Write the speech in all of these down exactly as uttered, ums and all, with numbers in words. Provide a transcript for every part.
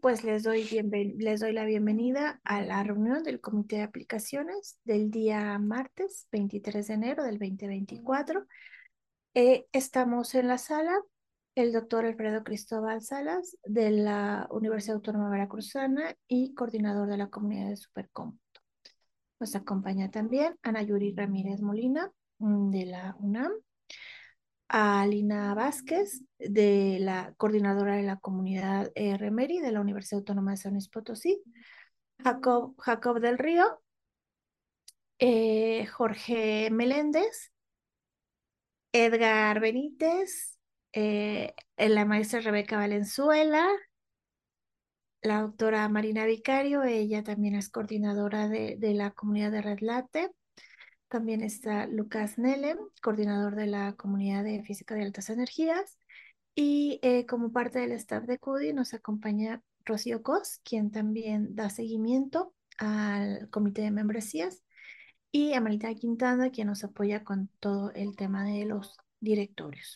pues les doy, bienven- les doy la bienvenida a la reunión del Comité de Aplicaciones del día martes veintitrés de enero del dos mil veinticuatro. Eh, estamos en la sala, el doctor Alfredo Cristóbal Salas de la Universidad Autónoma Veracruzana y coordinador de la comunidad de Supercómputo. Nos acompaña también Ana Yuri Ramírez Molina mm, de la UNAM, a Lina Vázquez, de la coordinadora de la comunidad E R Meri de la Universidad Autónoma de San Luis Potosí, Jacob, Jacob del Río, eh, Jorge Meléndez, Edgar Benítez, eh, la maestra Rebeca Valenzuela, la doctora Marina Vicario, ella también es coordinadora de, de la comunidad de Red Late. También está Lucas Nelem, coordinador de la comunidad de física de altas energías. Y eh, como parte del staff de CUDI nos acompaña Rocío Cos, quien también da seguimiento al comité de membresías, y Amalita Quintana, quien nos apoya con todo el tema de los directorios.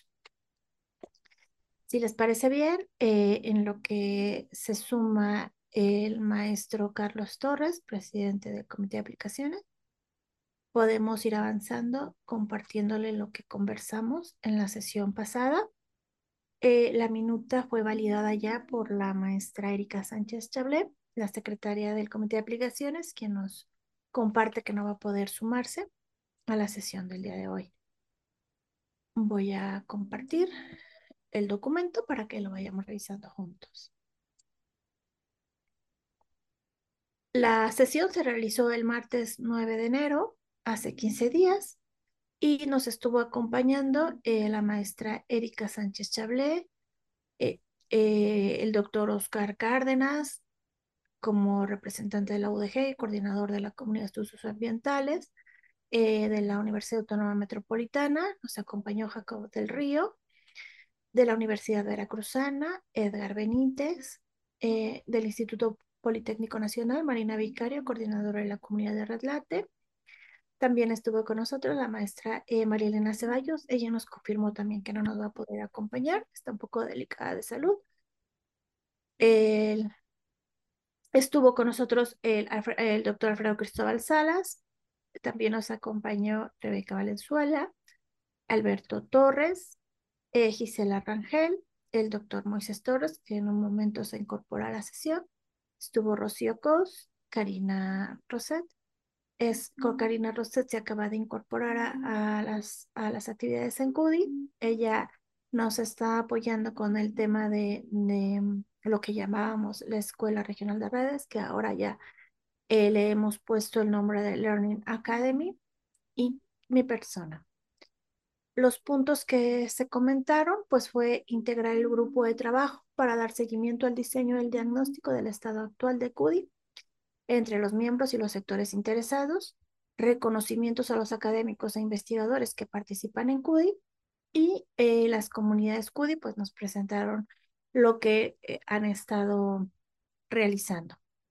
Si les parece bien, eh, en lo que se suma el maestro Carlos Torres, presidente del comité de aplicaciones, podemos ir avanzando compartiéndole lo que conversamos en la sesión pasada. Eh, la minuta fue validada ya por la maestra Erika Sánchez Chablé, la secretaria del Comité de Aplicaciones, quien nos comparte que no va a poder sumarse a la sesión del día de hoy. Voy a compartir el documento para que lo vayamos revisando juntos. La sesión se realizó el martes nueve de enero, hace quince días, y nos estuvo acompañando eh, la maestra Erika Sánchez Chablé, eh, eh, el doctor Oscar Cárdenas, como representante de la U D G y coordinador de la Comunidad de Estudios Ambientales eh, de la Universidad Autónoma Metropolitana. Nos acompañó Jacob del Río, de la Universidad Veracruzana, Edgar Benítez, eh, del Instituto Politécnico Nacional, Marina Vicario, coordinadora de la comunidad de Red Late. También estuvo con nosotros la maestra eh, María Elena Ceballos. Ella nos confirmó también que no nos va a poder acompañar, está un poco delicada de salud. El Estuvo con nosotros el, el doctor Alfredo Cristóbal Salas, también nos acompañó Rebeca Valenzuela, Alberto Torres, eh, Gisela Rangel, el doctor Moisés Torres, que en un momento se incorpora a la sesión. Estuvo Rocío Cos, Karina Roset. Es, con Karina Roset se acaba de incorporar a, a las, a las actividades en CUDI. Ella nos está apoyando con el tema de, de lo que llamábamos la Escuela Regional de Redes, que ahora ya eh, le hemos puesto el nombre de Learning Academy, y mi persona. Los puntos que se comentaron, pues fue integrar el grupo de trabajo para dar seguimiento al diseño del diagnóstico del estado actual de CUDI entre los miembros y los sectores interesados, reconocimientos a los académicos e investigadores que participan en CUDI, y eh, las comunidades CUDI pues nos presentaron lo que eh, han estado realizando.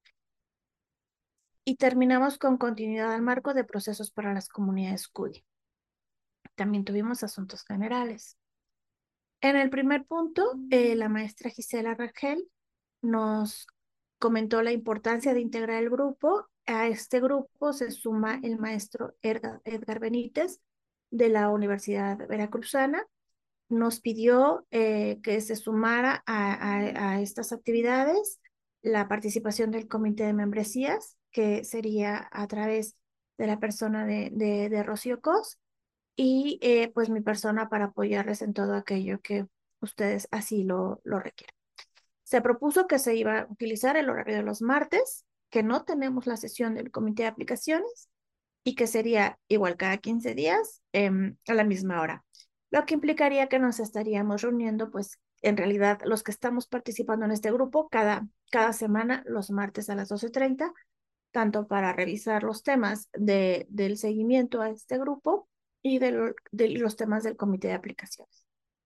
Y terminamos con continuidad al marco de procesos para las comunidades CUDI. También tuvimos asuntos generales. En el primer punto, eh, la maestra Gisela Rangel nos comentó la importancia de integrar el grupo. A este grupo se suma el maestro Edgar, Edgar Benítez de la Universidad Veracruzana. Nos pidió eh, que se sumara a, a, a estas actividades la participación del comité de membresías, que sería a través de la persona de, de, de Rocío Cos, y eh, pues mi persona para apoyarles en todo aquello que ustedes así lo, lo requieran. Se propuso que se iba a utilizar el horario de los martes, que no tenemos la sesión del comité de aplicaciones, y que sería igual cada quince días eh, a la misma hora, lo que implicaría que nos estaríamos reuniendo, pues en realidad los que estamos participando en este grupo cada, cada semana, los martes a las doce treinta, tanto para revisar los temas de, del seguimiento a este grupo y de, lo, de los temas del comité de aplicaciones.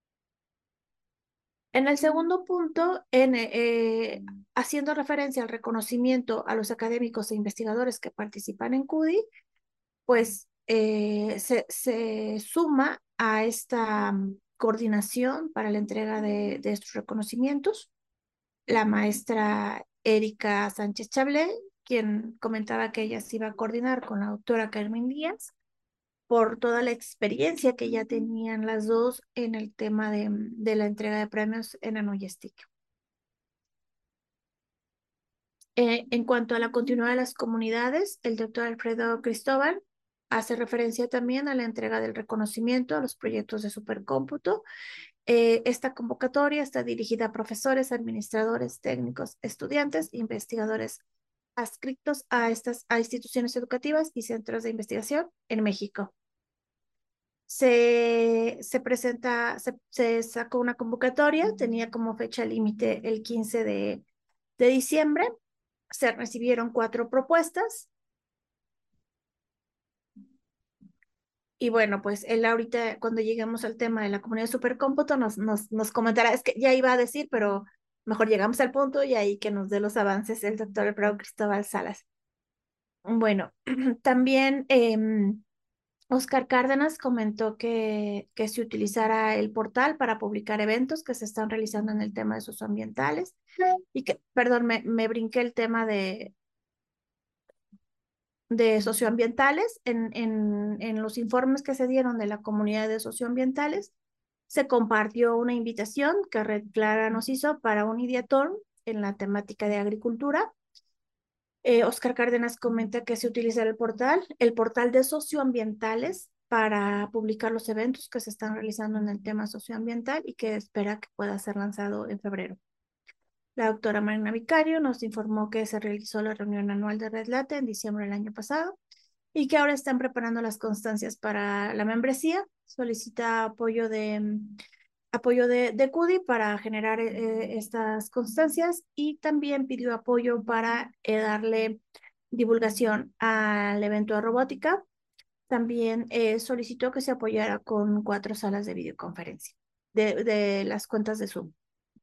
En el segundo punto, en, eh, haciendo referencia al reconocimiento a los académicos e investigadores que participan en CUDI, pues eh, se, se suma a esta um, coordinación para la entrega de, de estos reconocimientos la maestra Erika Sánchez Chablé, quien comentaba que ella se iba a coordinar con la doctora Carmen Díaz por toda la experiencia que ya tenían las dos en el tema de, de la entrega de premios en Anoyestic. Eh, en cuanto a la continuidad de las comunidades, el doctor Alfredo Cristóbal hace referencia también a la entrega del reconocimiento a los proyectos de supercómputo. Eh, esta convocatoria está dirigida a profesores, administradores, técnicos, estudiantes, investigadores adscritos a estas a instituciones educativas y centros de investigación en México. Se, se presenta, se, se sacó una convocatoria, tenía como fecha límite el quince de, de diciembre. Se recibieron cuatro propuestas. Y bueno, pues él ahorita, cuando lleguemos al tema de la comunidad de supercómputo, nos, nos, nos comentará, es que ya iba a decir, pero mejor llegamos al punto y ahí que nos dé los avances el doctor Alfredo Cristóbal Salas. Bueno, también eh, Oscar Cárdenas comentó que, que se utilizara el portal para publicar eventos que se están realizando en el tema de socioambientales y que, perdón, me, me brinqué el tema de, de socioambientales en, en, en los informes que se dieron de la comunidad de socioambientales. Se compartió una invitación que Red Clara nos hizo para un ideatón en la temática de agricultura. Eh, Oscar Cárdenas comenta que se utiliza el portal, el portal de socioambientales para publicar los eventos que se están realizando en el tema socioambiental y que espera que pueda ser lanzado en febrero. La doctora Marina Vicario nos informó que se realizó la reunión anual de Red Late en diciembre del año pasado y que ahora están preparando las constancias para la membresía. Solicita apoyo de, apoyo de, de CUDI para generar eh, estas constancias y también pidió apoyo para eh, darle divulgación al evento de robótica. También eh, solicitó que se apoyara con cuatro salas de videoconferencia de, de las cuentas de Zoom.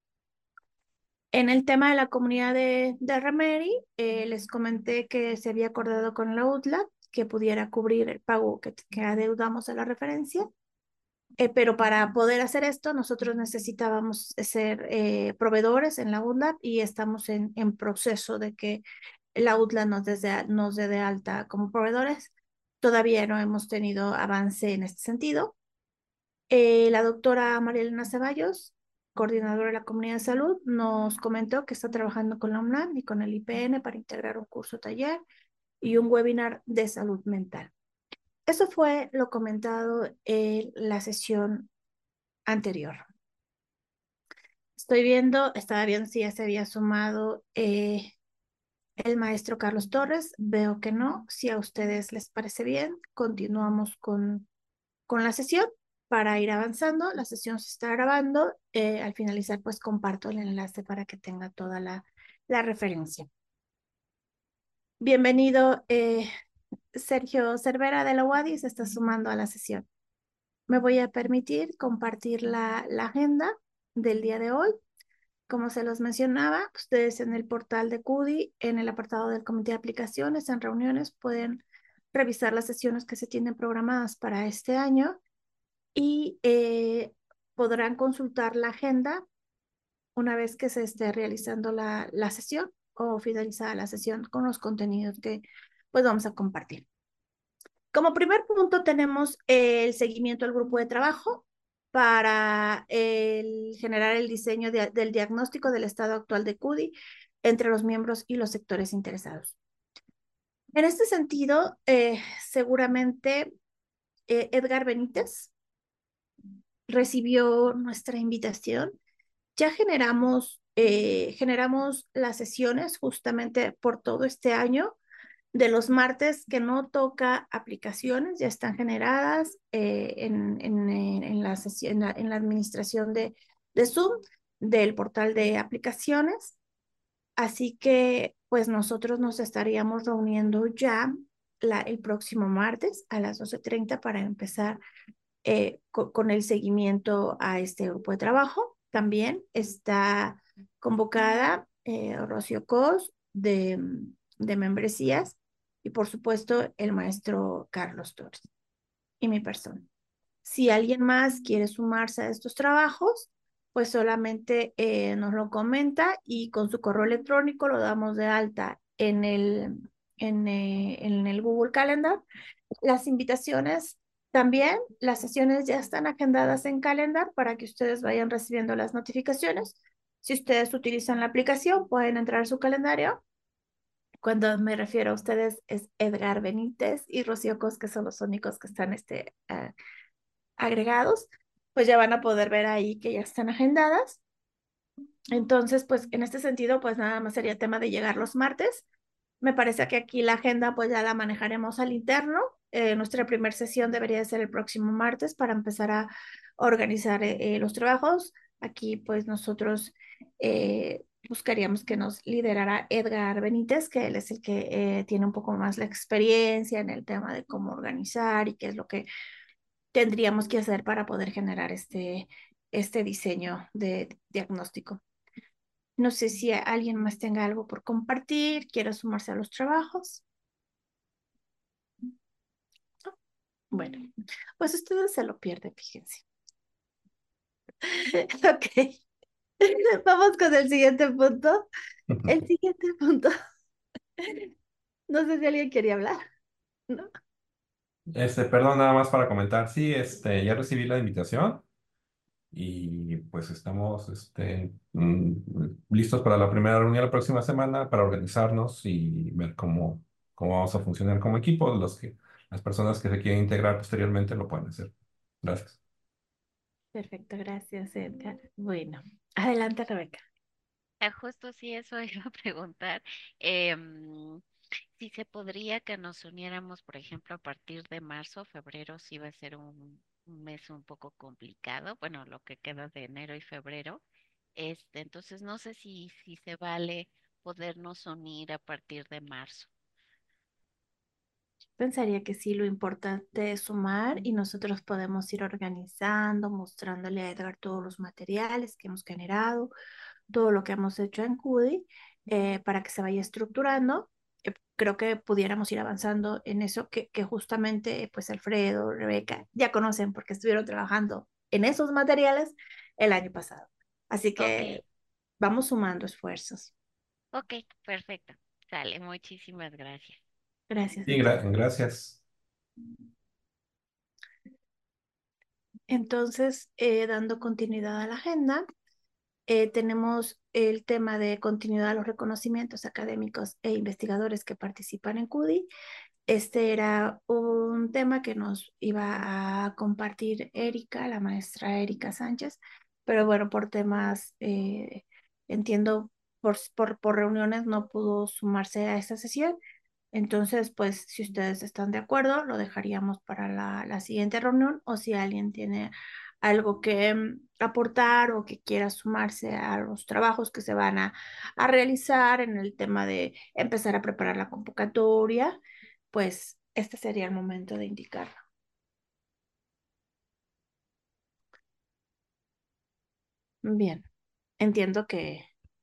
En el tema de la comunidad de, de Remedy, eh, les comenté que se había acordado con la U T L A que pudiera cubrir el pago que, que adeudamos a la referencia, eh, pero para poder hacer esto nosotros necesitábamos ser eh, proveedores en la U T L A y estamos en, en proceso de que la U T L A nos, desde, nos dé de alta como proveedores. Todavía no hemos tenido avance en este sentido. Eh, la doctora María Elena Ceballos, coordinadora de la comunidad de salud, nos comentó que está trabajando con la UNAM y con el I P N para integrar un curso taller y un webinar de salud mental. Eso fue lo comentado en la sesión anterior. Estoy viendo, estaba viendo si ya se había sumado eh, el maestro Carlos Torres. Veo que no. Si a ustedes les parece bien, continuamos con con la sesión para ir avanzando. La sesión se está grabando. Eh, al finalizar, pues comparto el enlace para que tenga toda la, la referencia. Bienvenido, eh, Sergio Cervera de la U A D I, se está sumando a la sesión. Me voy a permitir compartir la, la agenda del día de hoy. Como se los mencionaba, ustedes en el portal de CUDI, en el apartado del Comité de Aplicaciones, en reuniones, pueden revisar las sesiones que se tienen programadas para este año y eh, podrán consultar la agenda una vez que se esté realizando la, la sesión o finalizada la sesión con los contenidos que pues vamos a compartir. Como primer punto tenemos el seguimiento al grupo de trabajo para el, generar el diseño de, del diagnóstico del estado actual de CUDI entre los miembros y los sectores interesados. En este sentido, eh, seguramente eh, Edgar Benítez recibió nuestra invitación. Ya generamos, eh, generamos las sesiones justamente por todo este año. De los martes que no toca aplicaciones, ya están generadas eh, en, en, en, la sesión, en, la, en la administración de, de Zoom, del portal de aplicaciones. Así que pues nosotros nos estaríamos reuniendo ya la, el próximo martes a las doce treinta para empezar eh, con, con el seguimiento a este grupo de trabajo. También está convocada eh, Rocío Cos de, de membresías y por supuesto el maestro Carlos Torres y mi persona. Si alguien más quiere sumarse a estos trabajos, pues solamente eh, nos lo comenta y con su correo electrónico lo damos de alta en el, en, eh, en el Google Calendar. Las invitaciones también, las sesiones ya están agendadas en Calendar para que ustedes vayan recibiendo las notificaciones. Si ustedes utilizan la aplicación, pueden entrar a su calendario. Cuando me refiero a ustedes es Edgar Benítez y Rocío Cos, que son los únicos que están este, uh, agregados, pues ya van a poder ver ahí que ya están agendadas. Entonces, pues en este sentido, pues nada más sería tema de llegar los martes. Me parece que aquí la agenda pues ya la manejaremos al interno. Eh, nuestra primera sesión debería de ser el próximo martes para empezar a organizar eh, eh, los trabajos. Aquí pues nosotros eh, buscaríamos que nos liderara Edgar Benítez, que él es el que eh, tiene un poco más la experiencia en el tema de cómo organizar y qué es lo que tendríamos que hacer para poder generar este, este diseño de diagnóstico. No sé si alguien más tenga algo por compartir, quiera sumarse a los trabajos. Bueno, pues ustedes se lo pierden, fíjense. Ok, vamos con el siguiente punto. El siguiente punto. No sé si alguien quería hablar, ¿no? Este, perdón, nada más para comentar. Sí, este, ya recibí la invitación y pues estamos, este, mm, listos para la primera reunión la próxima semana para organizarnos y ver cómo, cómo vamos a funcionar como equipo. Los que, las personas que se quieren integrar posteriormente lo pueden hacer. Gracias. Perfecto, gracias, Edgar. Bueno, adelante, Rebeca. Ah, justo sí, eso iba a preguntar. em, si se podría que nos uniéramos, por ejemplo, a partir de marzo, febrero, sí va a ser un, un mes un poco complicado, bueno, lo que queda de enero y febrero. Este, entonces no sé si, si se vale podernos unir a partir de marzo. Pensaría que sí, lo importante es sumar y nosotros podemos ir organizando, mostrándole a Edgar todos los materiales que hemos generado, todo lo que hemos hecho en CUDI, eh, para que se vaya estructurando. Eh, creo que pudiéramos ir avanzando en eso que, que justamente pues Alfredo, Rebeca ya conocen porque estuvieron trabajando en esos materiales el año pasado. Así Ok, que vamos sumando esfuerzos. ok, perfecto. Sale, muchísimas gracias. Gracias, Sí, Edgar. gra- gracias. Entonces, eh, dando continuidad a la agenda, eh, tenemos el tema de continuidad a los reconocimientos académicos e investigadores que participan en CUDI. Este era un tema que nos iba a compartir Erika, la maestra Erika Sánchez, pero bueno, por temas, eh, entiendo, por, por, por reuniones no pudo sumarse a esta sesión. Entonces, pues si ustedes están de acuerdo, lo dejaríamos para la, la siguiente reunión o si alguien tiene algo que mm, aportar o que quiera sumarse a los trabajos que se van a, a realizar en el tema de empezar a preparar la convocatoria, pues este sería el momento de indicarlo. Bien, entiendo que,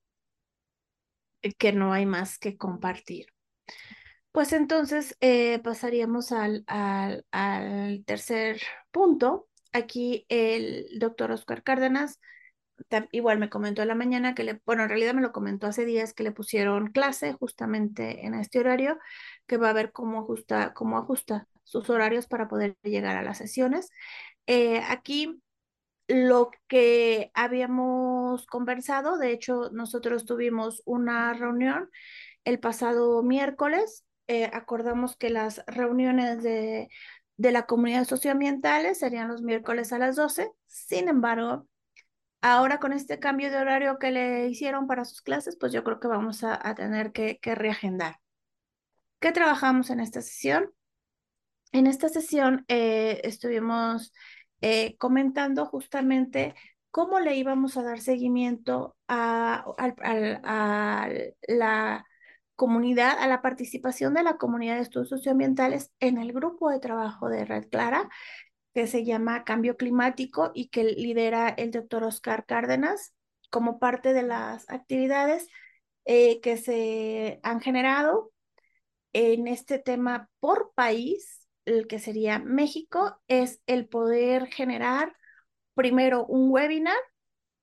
que no hay más que compartir. Pues entonces eh, pasaríamos al, al, al tercer punto. Aquí el doctor Oscar Cárdenas tam- igual me comentó en la mañana que le, bueno, en realidad me lo comentó hace días que le pusieron clase justamente en este horario, que va a ver cómo ajusta, cómo ajusta sus horarios para poder llegar a las sesiones. Eh, aquí lo que habíamos conversado, de hecho, nosotros tuvimos una reunión el pasado miércoles. Eh, acordamos que las reuniones de, de la comunidad socioambientales serían los miércoles a las doce. Sin embargo, ahora con este cambio de horario que le hicieron para sus clases, pues yo creo que vamos a, a tener que, que reagendar. ¿Qué trabajamos en esta sesión? En esta sesión eh, estuvimos eh, comentando justamente cómo le íbamos a dar seguimiento a, al- al- a la comunidad, a la participación de la comunidad de estudios socioambientales en el grupo de trabajo de Red Clara, que se llama Cambio Climático y que lidera el doctor Oscar Cárdenas como parte de las actividades eh, que se han generado en este tema por país, el que sería México, es el poder generar primero un webinar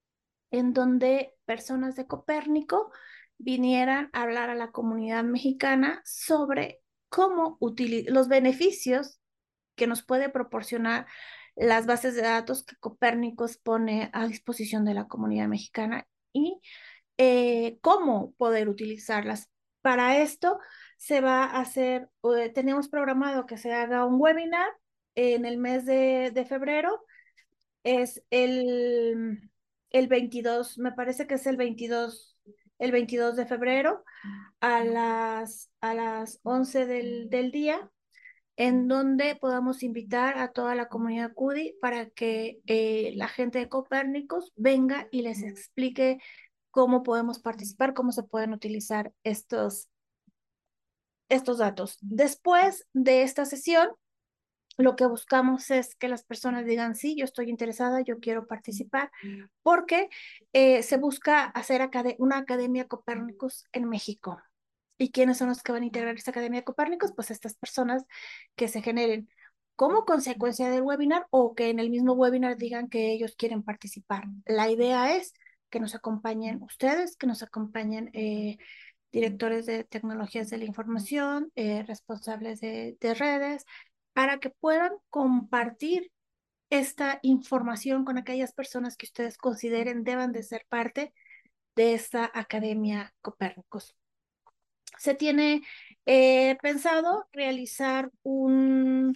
en donde personas de Copérnico vinieran a hablar a la comunidad mexicana sobre cómo utilizar los beneficios que nos puede proporcionar las bases de datos que Copérnicos pone a disposición de la comunidad mexicana y eh, cómo poder utilizarlas. Para esto se va a hacer, eh, tenemos programado que se haga un webinar en el mes de, de febrero, es el, el veintidós, me parece que es el veintidós, el veintidós de febrero a las, a las once del, del día, en donde podamos invitar a toda la comunidad C U D I para que eh, la gente de Copérnicos venga y les explique cómo podemos participar, cómo se pueden utilizar estos, estos datos. Después de esta sesión, lo que buscamos es que las personas digan, sí, yo estoy interesada, yo quiero participar, porque eh, se busca hacer acad una Academia Copérnicos en México. ¿Y quiénes son los que van a integrar esta Academia Copérnicos? Pues estas personas que se generen como consecuencia del webinar o que en el mismo webinar digan que ellos quieren participar. La idea es que nos acompañen ustedes, que nos acompañen eh, directores de tecnologías de la información, eh, responsables de, de redes, para que puedan compartir esta información con aquellas personas que ustedes consideren deban de ser parte de esta Academia Copérnicos. Se tiene eh, pensado realizar un,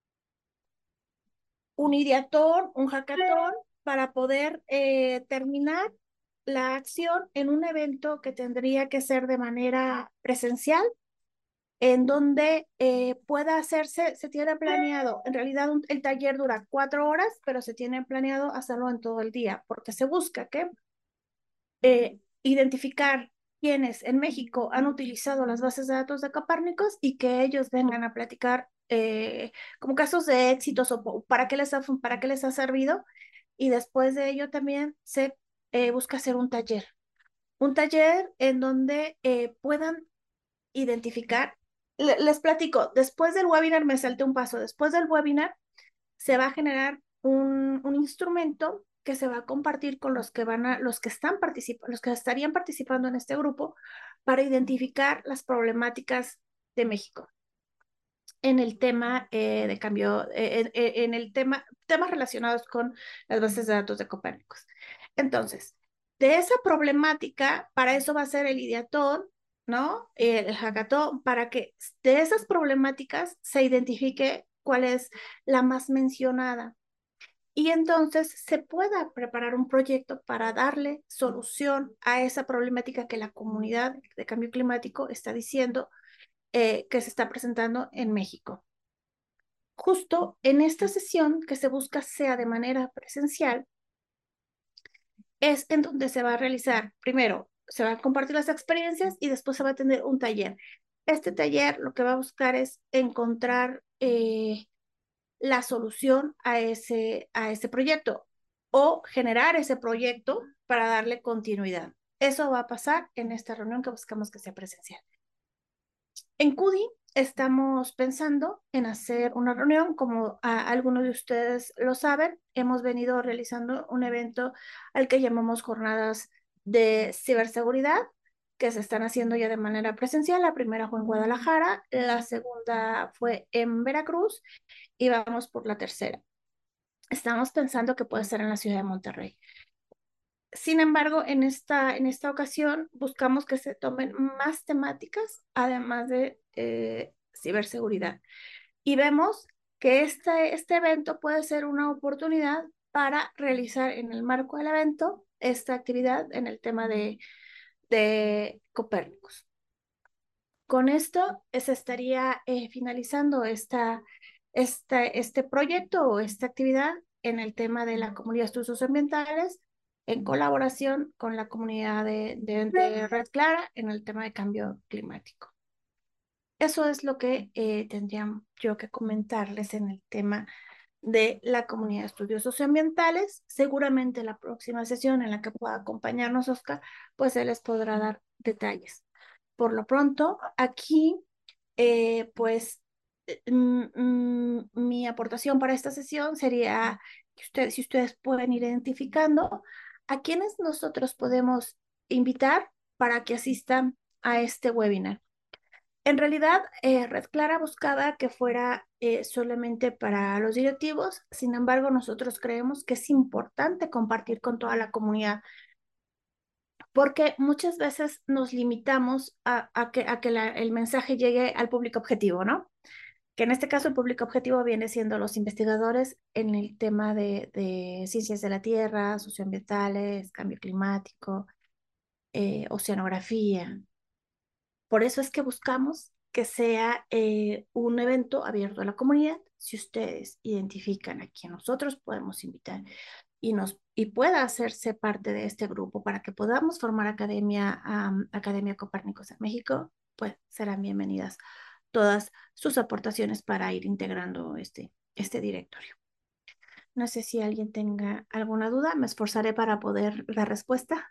un ideatón, un hackathon, para poder eh, terminar la acción en un evento que tendría que ser de manera presencial, en donde eh, pueda hacerse, se tiene planeado, en realidad un, el taller dura cuatro horas, pero se tiene planeado hacerlo en todo el día, porque se busca que eh, identificar quienes en México han utilizado las bases de datos de Copérnicos y que ellos vengan a platicar eh, como casos de éxitos o para qué les ha, para qué les ha servido. Y después de ello también se eh, busca hacer un taller, un taller en donde eh, puedan identificar. Les platico, después del webinar me salté un paso, después del webinar se va a generar un, un instrumento que se va a compartir con los que van a, los que están participando, los que estarían participando en este grupo para identificar las problemáticas de México en el tema eh, de cambio, eh, en, en, el tema, temas relacionados con las bases de datos de Copérnicos. Entonces, de esa problemática, para eso va a ser el ideatón, ¿no? El hackathon, para que de esas problemáticas se identifique cuál es la más mencionada. Y entonces se pueda preparar un proyecto para darle solución a esa problemática que la comunidad de cambio climático está diciendo eh, que se está presentando en México. Justo en esta sesión que se busca sea de manera presencial, es en donde se va a realizar, primero, se van a compartir las experiencias y después se va a tener un taller. Este taller lo que va a buscar es encontrar eh, la solución a ese, a ese proyecto o generar ese proyecto para darle continuidad. Eso va a pasar en esta reunión que buscamos que sea presencial. En C U D I estamos pensando en hacer una reunión, como a, algunos de ustedes lo saben, hemos venido realizando un evento al que llamamos jornadas de ciberseguridad, que se están haciendo ya de manera presencial. La primera fue en Guadalajara, la segunda fue en Veracruz y vamos por la tercera. Estamos pensando que puede ser en la ciudad de Monterrey. Sin embargo, en esta, en esta ocasión buscamos que se tomen más temáticas, además de eh, ciberseguridad. Y vemos que este, este evento puede ser una oportunidad para realizar en el marco del evento esta actividad en el tema de, de Copérnicos. Con esto se estaría eh, finalizando esta, esta, este proyecto o esta actividad en el tema de la comunidad de estudios ambientales, en colaboración con la comunidad de, de, de Red Clara en el tema de cambio climático. Eso es lo que eh, tendría yo que comentarles en el tema de la comunidad de estudios socioambientales. Seguramente la próxima sesión en la que pueda acompañarnos Oscar, pues él les podrá dar detalles. Por lo pronto, aquí, eh, pues, mm, mm, mi aportación para esta sesión sería que ustedes, si ustedes pueden ir identificando ¿A quiénes nosotros podemos invitar para que asistan a este webinar? En realidad, eh, Red Clara buscaba que fuera eh, solamente para los directivos. Sin embargo, nosotros creemos que es importante compartir con toda la comunidad, porque muchas veces nos limitamos a, a que, a que la- el mensaje llegue al público objetivo, ¿no? Que en este caso el público objetivo viene siendo los investigadores en el tema de, de ciencias de la tierra, socioambientales, cambio climático, eh, oceanografía. Por eso es que buscamos que sea eh, un evento abierto a la comunidad. Si ustedes identifican a quien nosotros podemos invitar y, nos, y pueda hacerse parte de este grupo para que podamos formar Academia, um, Academia Copérnicos en México, pues serán bienvenidas todas sus aportaciones para ir integrando este, este directorio. No sé si alguien tenga alguna duda, me esforzaré para poder dar respuesta.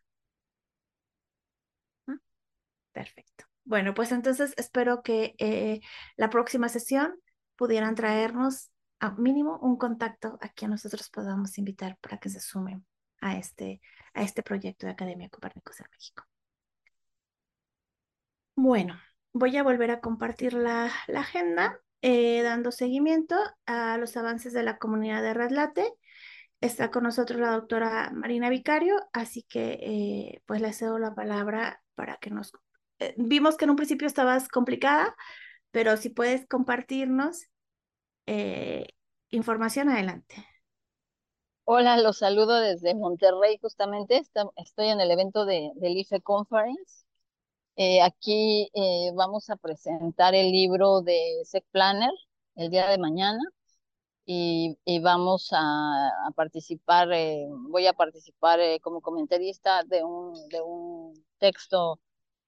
¿Mm? Perfecto. Bueno, pues entonces espero que eh, la próxima sesión pudieran traernos a mínimo un contacto a quien nosotros podamos invitar para que se sumen a este, a este proyecto de Academia Copérnicos en México. Bueno, voy a volver a compartir la, la agenda, eh, dando seguimiento a los avances de la comunidad de Redlate. Está con nosotros la doctora Marina Vicario, así que eh, pues le cedo la palabra para que nos... eh, vimos que en un principio estabas complicada, pero si puedes compartirnos eh, información, adelante. Hola, los saludo desde Monterrey, justamente. Está- estoy en el evento de, del I F E Conference. Eh, aquí eh, vamos a presentar el libro de Sec Planner el día de mañana y, y vamos a, a participar, eh, voy a participar eh, como comentarista de un, de un texto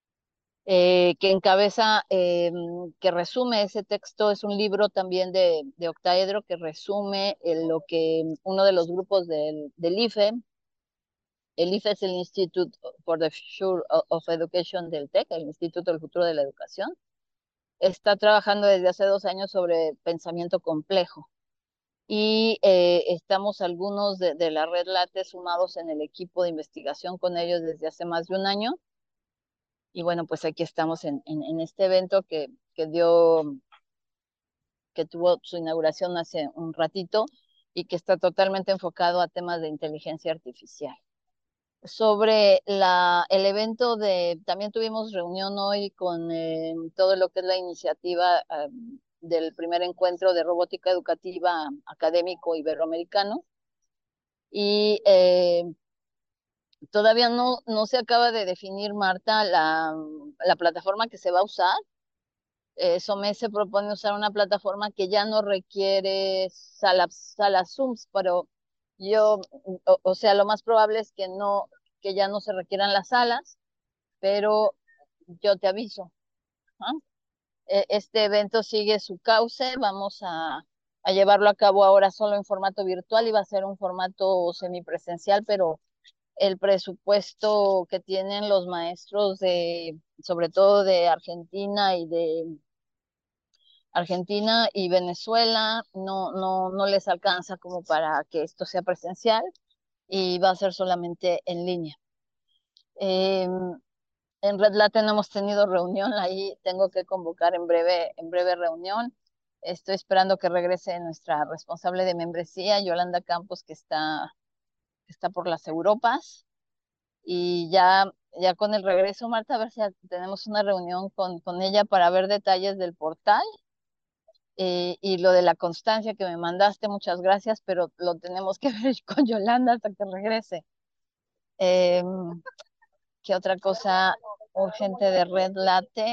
eh, que encabeza, eh, que resume ese texto. Es un libro también de, de octaedro que resume eh, lo que uno de los grupos del, del I F E. El I F E es el Institute for the Future of Education del TEC, el Instituto del Futuro de la Educación. Está trabajando desde hace dos años sobre pensamiento complejo. Y eh, estamos algunos de, de la red LATE sumados en el equipo de investigación con ellos desde hace más de un año. Y bueno, pues aquí estamos en, en, en este evento que, que dio, que tuvo su inauguración hace un ratito y que está totalmente enfocado a temas de inteligencia artificial. Sobre la, el evento de, también tuvimos reunión hoy con eh, todo lo que es la iniciativa eh, del primer encuentro de robótica educativa académico iberoamericano y eh, todavía no, no se acaba de definir, Marta, la, la plataforma que se va a usar. Eh, SOME se propone usar una plataforma que ya no requiere salas, salas Zooms, pero yo, o, o sea, lo más probable es que no, que ya no se requieran las salas, pero yo te aviso. ¿Ah? E- Este evento sigue su cauce, vamos a, a llevarlo a cabo ahora solo en formato virtual y va a ser un formato semipresencial, pero el presupuesto que tienen los maestros de, sobre todo de Argentina y de Argentina y Venezuela, no, no, no les alcanza como para que esto sea presencial y va a ser solamente en línea. Eh, en Red Latte no hemos tenido reunión, ahí tengo que convocar en breve, en breve reunión. Estoy esperando que regrese nuestra responsable de membresía, Yolanda Campos, que está, que está por las Europas. Y ya, ya con el regreso, Marta, a ver si tenemos una reunión con, con ella para ver detalles del portal. Eh, y lo de la constancia que me mandaste, muchas gracias, pero lo tenemos que ver con Yolanda hasta que regrese. Eh, ¿Qué otra cosa urgente de Red Latte?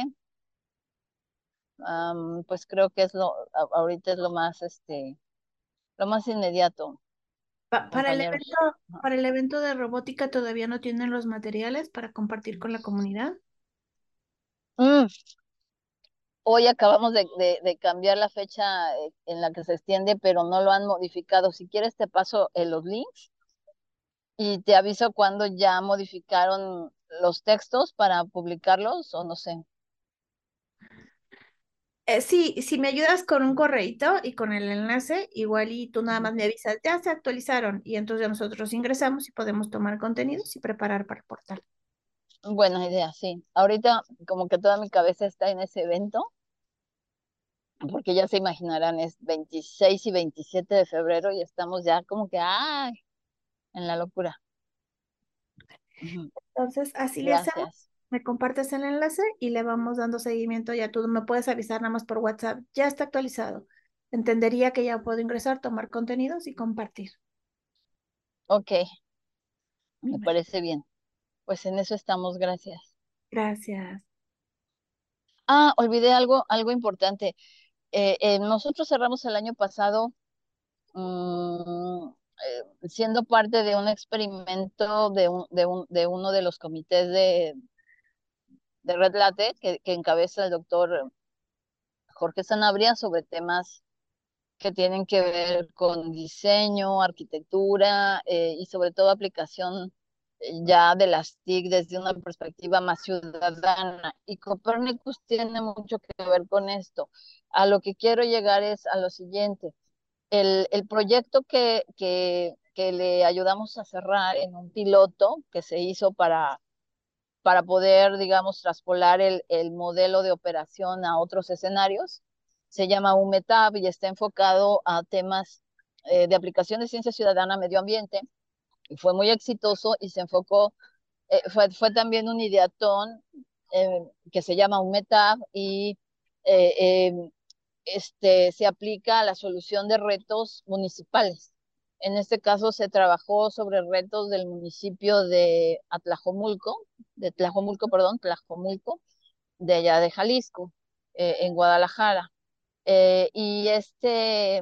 Um, pues creo que es lo, a- ahorita es lo más, este, lo más inmediato, Pa- para el compañeros. evento, para el evento de robótica todavía no tienen los materiales para compartir con la comunidad. Mm, Hoy acabamos de, de- de cambiar la fecha eh, en la que se extiende, pero no lo han modificado. Si quieres te paso eh, los links y te aviso cuando ya modificaron los textos para publicarlos o no sé. Eh, sí, si me ayudas con un correíto y con el enlace, igual y tú nada más me avisas, ya se actualizaron y entonces ya nosotros ingresamos y podemos tomar contenidos y preparar para el portal. Buena idea, sí. Ahorita como que toda mi cabeza está en ese evento, porque ya se imaginarán, es veintiséis y veintisiete de febrero y estamos ya como que, ¡ay! En la locura. Ujú. Entonces, así le hacemos, Gracias. me compartes el enlace y le vamos dando seguimiento. Ya tú me puedes avisar nada más por WhatsApp, ya está actualizado. Entendería que ya puedo ingresar, tomar contenidos y compartir. Ok, me Bueno, parece bien. Pues en eso estamos, gracias. gracias. Ah, olvidé algo, algo importante. Eh, eh, nosotros cerramos el año pasado mm, eh, siendo parte de un experimento de, un, de, un, de uno de los comités de, de Red Latte que, que encabeza el doctor Jorge Sanabria sobre temas que tienen que ver con diseño, arquitectura eh, y sobre todo aplicación eh, ya de las T I C desde una perspectiva más ciudadana. Y Copernicus tiene mucho que ver con esto. A lo que quiero llegar es a lo siguiente. El, el proyecto que, que, que le ayudamos a cerrar en un piloto que se hizo para para poder, digamos, traspolar el, el modelo de operación a otros escenarios. Se llama UMETAB y está enfocado a temas eh, de aplicación de ciencia ciudadana a medio ambiente. Y fue muy exitoso y se enfocó, eh, fue, fue también un ideatón eh, que se llama UMETAB y eh, eh, este, se aplica a la solución de retos municipales. En este caso se trabajó sobre retos del municipio de Atlajomulco, de Tlajomulco, perdón, Tlajomulco, de allá de Jalisco, eh, en Guadalajara. Eh, y este,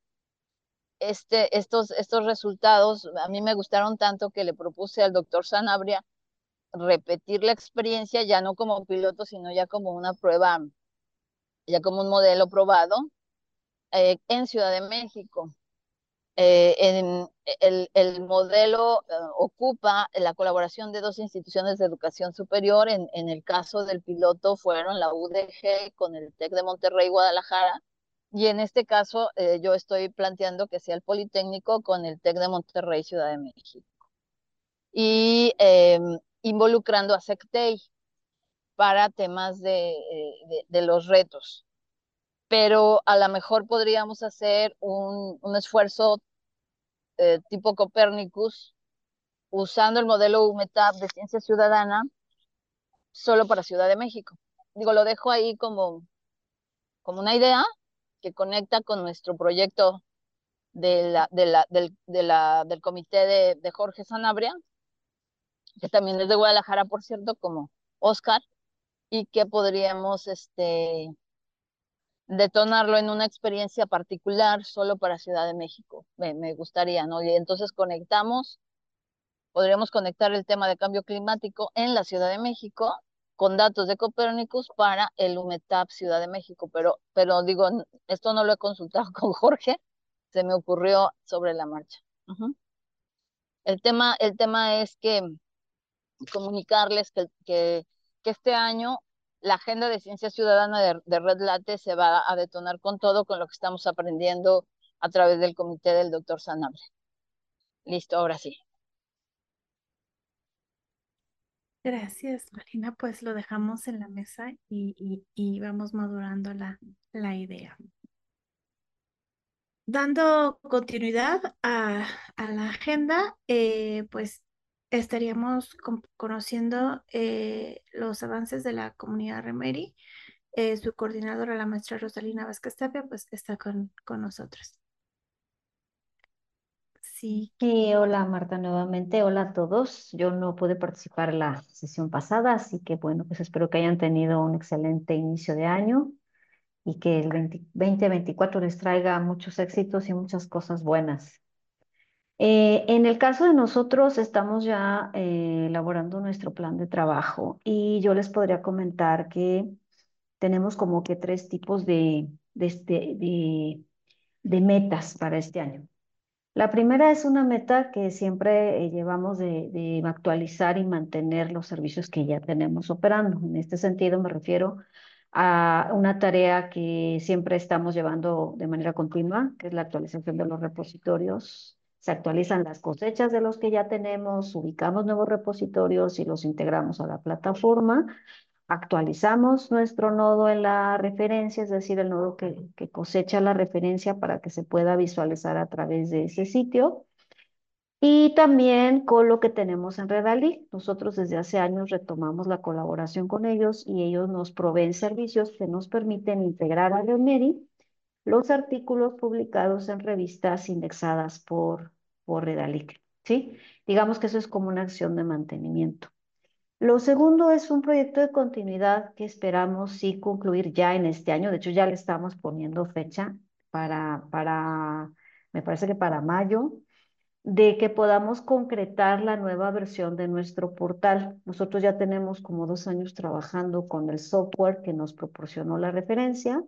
este, estos, estos resultados a mí me gustaron tanto que le propuse al doctor Sanabria repetir la experiencia ya no como piloto, sino ya como una prueba, ya como un modelo probado eh, en Ciudad de México. Eh, en, el, el, modelo eh, ocupa la colaboración de dos instituciones de educación superior. En, en el caso del piloto fueron la U D G con el TEC de Monterrey, Guadalajara. Y en este caso eh, yo estoy planteando que sea el Politécnico con el TEC de Monterrey, Ciudad de México. Y eh, involucrando a SECTEI para temas de, de, de los retos. Pero a lo mejor podríamos hacer un, un esfuerzo eh, tipo Copernicus, usando el modelo UMETAP de ciencia ciudadana solo para Ciudad de México. Digo, lo dejo ahí como, como una idea que conecta con nuestro proyecto de la, de la, del, de la, del comité de, de Jorge Sanabria, que también es de Guadalajara, por cierto, como Oscar, y que podríamos este, detonarlo en una experiencia particular solo para Ciudad de México. Me, me gustaría, ¿no? Y entonces conectamos podríamos conectar el tema de cambio climático en la Ciudad de México con datos de Copernicus para el UMETAP Ciudad de México, pero, pero digo, esto no lo he consultado con Jorge, se me ocurrió sobre la marcha. Uh-huh. El tema, el tema es que comunicarles que, que, que este año la agenda de ciencia ciudadana de, de Red Latte se va a detonar con todo, con lo que estamos aprendiendo a través del comité del doctor Sanabria. Listo, ahora sí. Gracias, Marina. Pues lo dejamos en la mesa y, y, y vamos madurando la, la idea. Dando continuidad a, a la agenda, eh, pues estaríamos con- conociendo eh, los avances de la comunidad Remeri. Eh, su coordinadora, la maestra Rosalina Vázquez Tapia, pues está con, con nosotros. Sí, Y hola Marta, nuevamente, hola a todos. Yo no pude participar en la sesión pasada, así que bueno, pues espero que hayan tenido un excelente inicio de año y que el veinte veinte veinticuatro les traiga muchos éxitos y muchas cosas buenas. Eh, en el caso de nosotros, estamos ya eh, elaborando nuestro plan de trabajo y yo les podría comentar que tenemos como que tres tipos de, de, este- de de metas para este año. La primera es una meta que siempre eh, llevamos de, de actualizar y mantener los servicios que ya tenemos operando. En este sentido me refiero a una tarea que siempre estamos llevando de manera continua, que es la actualización de los repositorios. Se actualizan las cosechas de los que ya tenemos, ubicamos nuevos repositorios y los integramos a la plataforma. Actualizamos nuestro nodo en la referencia, es decir, el nodo que, que cosecha la referencia para que se pueda visualizar a través de ese sitio. Y también con lo que tenemos en Redali. Nosotros desde hace años retomamos la colaboración con ellos y ellos nos proveen servicios que nos permiten integrar a Remedy los artículos publicados en revistas indexadas por, por Redalic, ¿sí? Digamos que eso es como una acción de mantenimiento. Lo segundo es un proyecto de continuidad que esperamos sí concluir ya en este año. De hecho, ya le estamos poniendo fecha para, para, me parece que para mayo, de que podamos concretar la nueva versión de nuestro portal. Nosotros ya tenemos como dos años trabajando con el software que nos proporcionó la referencia,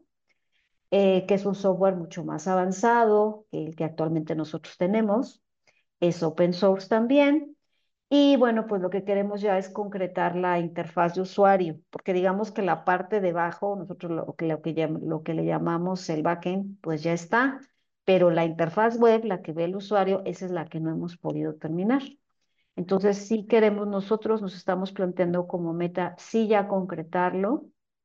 eh, que es un software mucho más avanzado que el que actualmente nosotros tenemos. Es open source también. Y bueno, pues lo que queremos ya es concretar la interfaz de usuario, porque digamos que la parte de abajo, nosotros lo que, lo que, llam- lo que le llamamos el backend, pues ya está, pero la interfaz web, la que ve el usuario, esa es la que no hemos podido terminar. Entonces, sí queremos nosotros, nos estamos planteando como meta, sí ya concretarlo,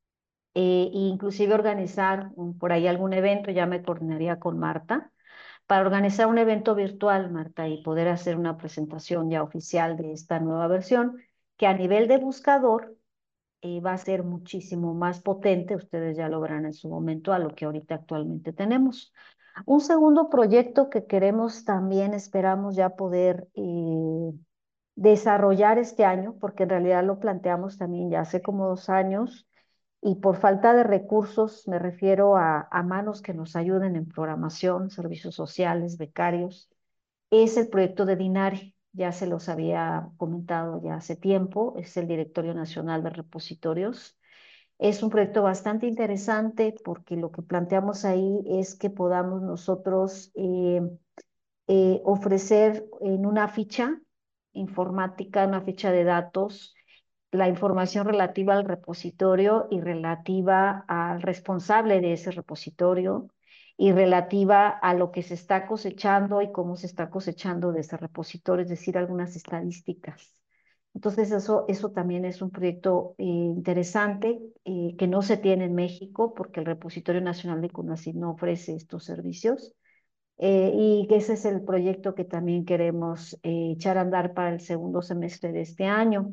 eh, e inclusive organizar un- por ahí algún evento, ya me coordinaría con Marta para organizar un evento virtual, Marta, y poder hacer una presentación ya oficial de esta nueva versión, que a nivel de buscador eh, va a ser muchísimo más potente, ustedes ya lo verán en su momento, a lo que ahorita actualmente tenemos. Un segundo proyecto que queremos también, esperamos ya poder eh, desarrollar este año, porque en realidad lo planteamos también ya hace como dos años, y por falta de recursos, me refiero a, a manos que nos ayuden en programación, servicios sociales, becarios, es el proyecto de DINARE. Ya se los había comentado ya hace tiempo, es el Directorio Nacional de Repositorios. Es un proyecto bastante interesante porque lo que planteamos ahí es que podamos nosotros eh, eh, ofrecer en una ficha informática, una ficha de datos, la información relativa al repositorio y relativa al responsable de ese repositorio y relativa a lo que se está cosechando y cómo se está cosechando de ese repositorio, es decir, algunas estadísticas. Entonces, eso, eso también es un proyecto eh, interesante eh, que no se tiene en México porque el Repositorio Nacional de CONACYT no ofrece estos servicios. Eh, y que ese es el proyecto que también queremos eh, echar a andar para el segundo semestre de este año.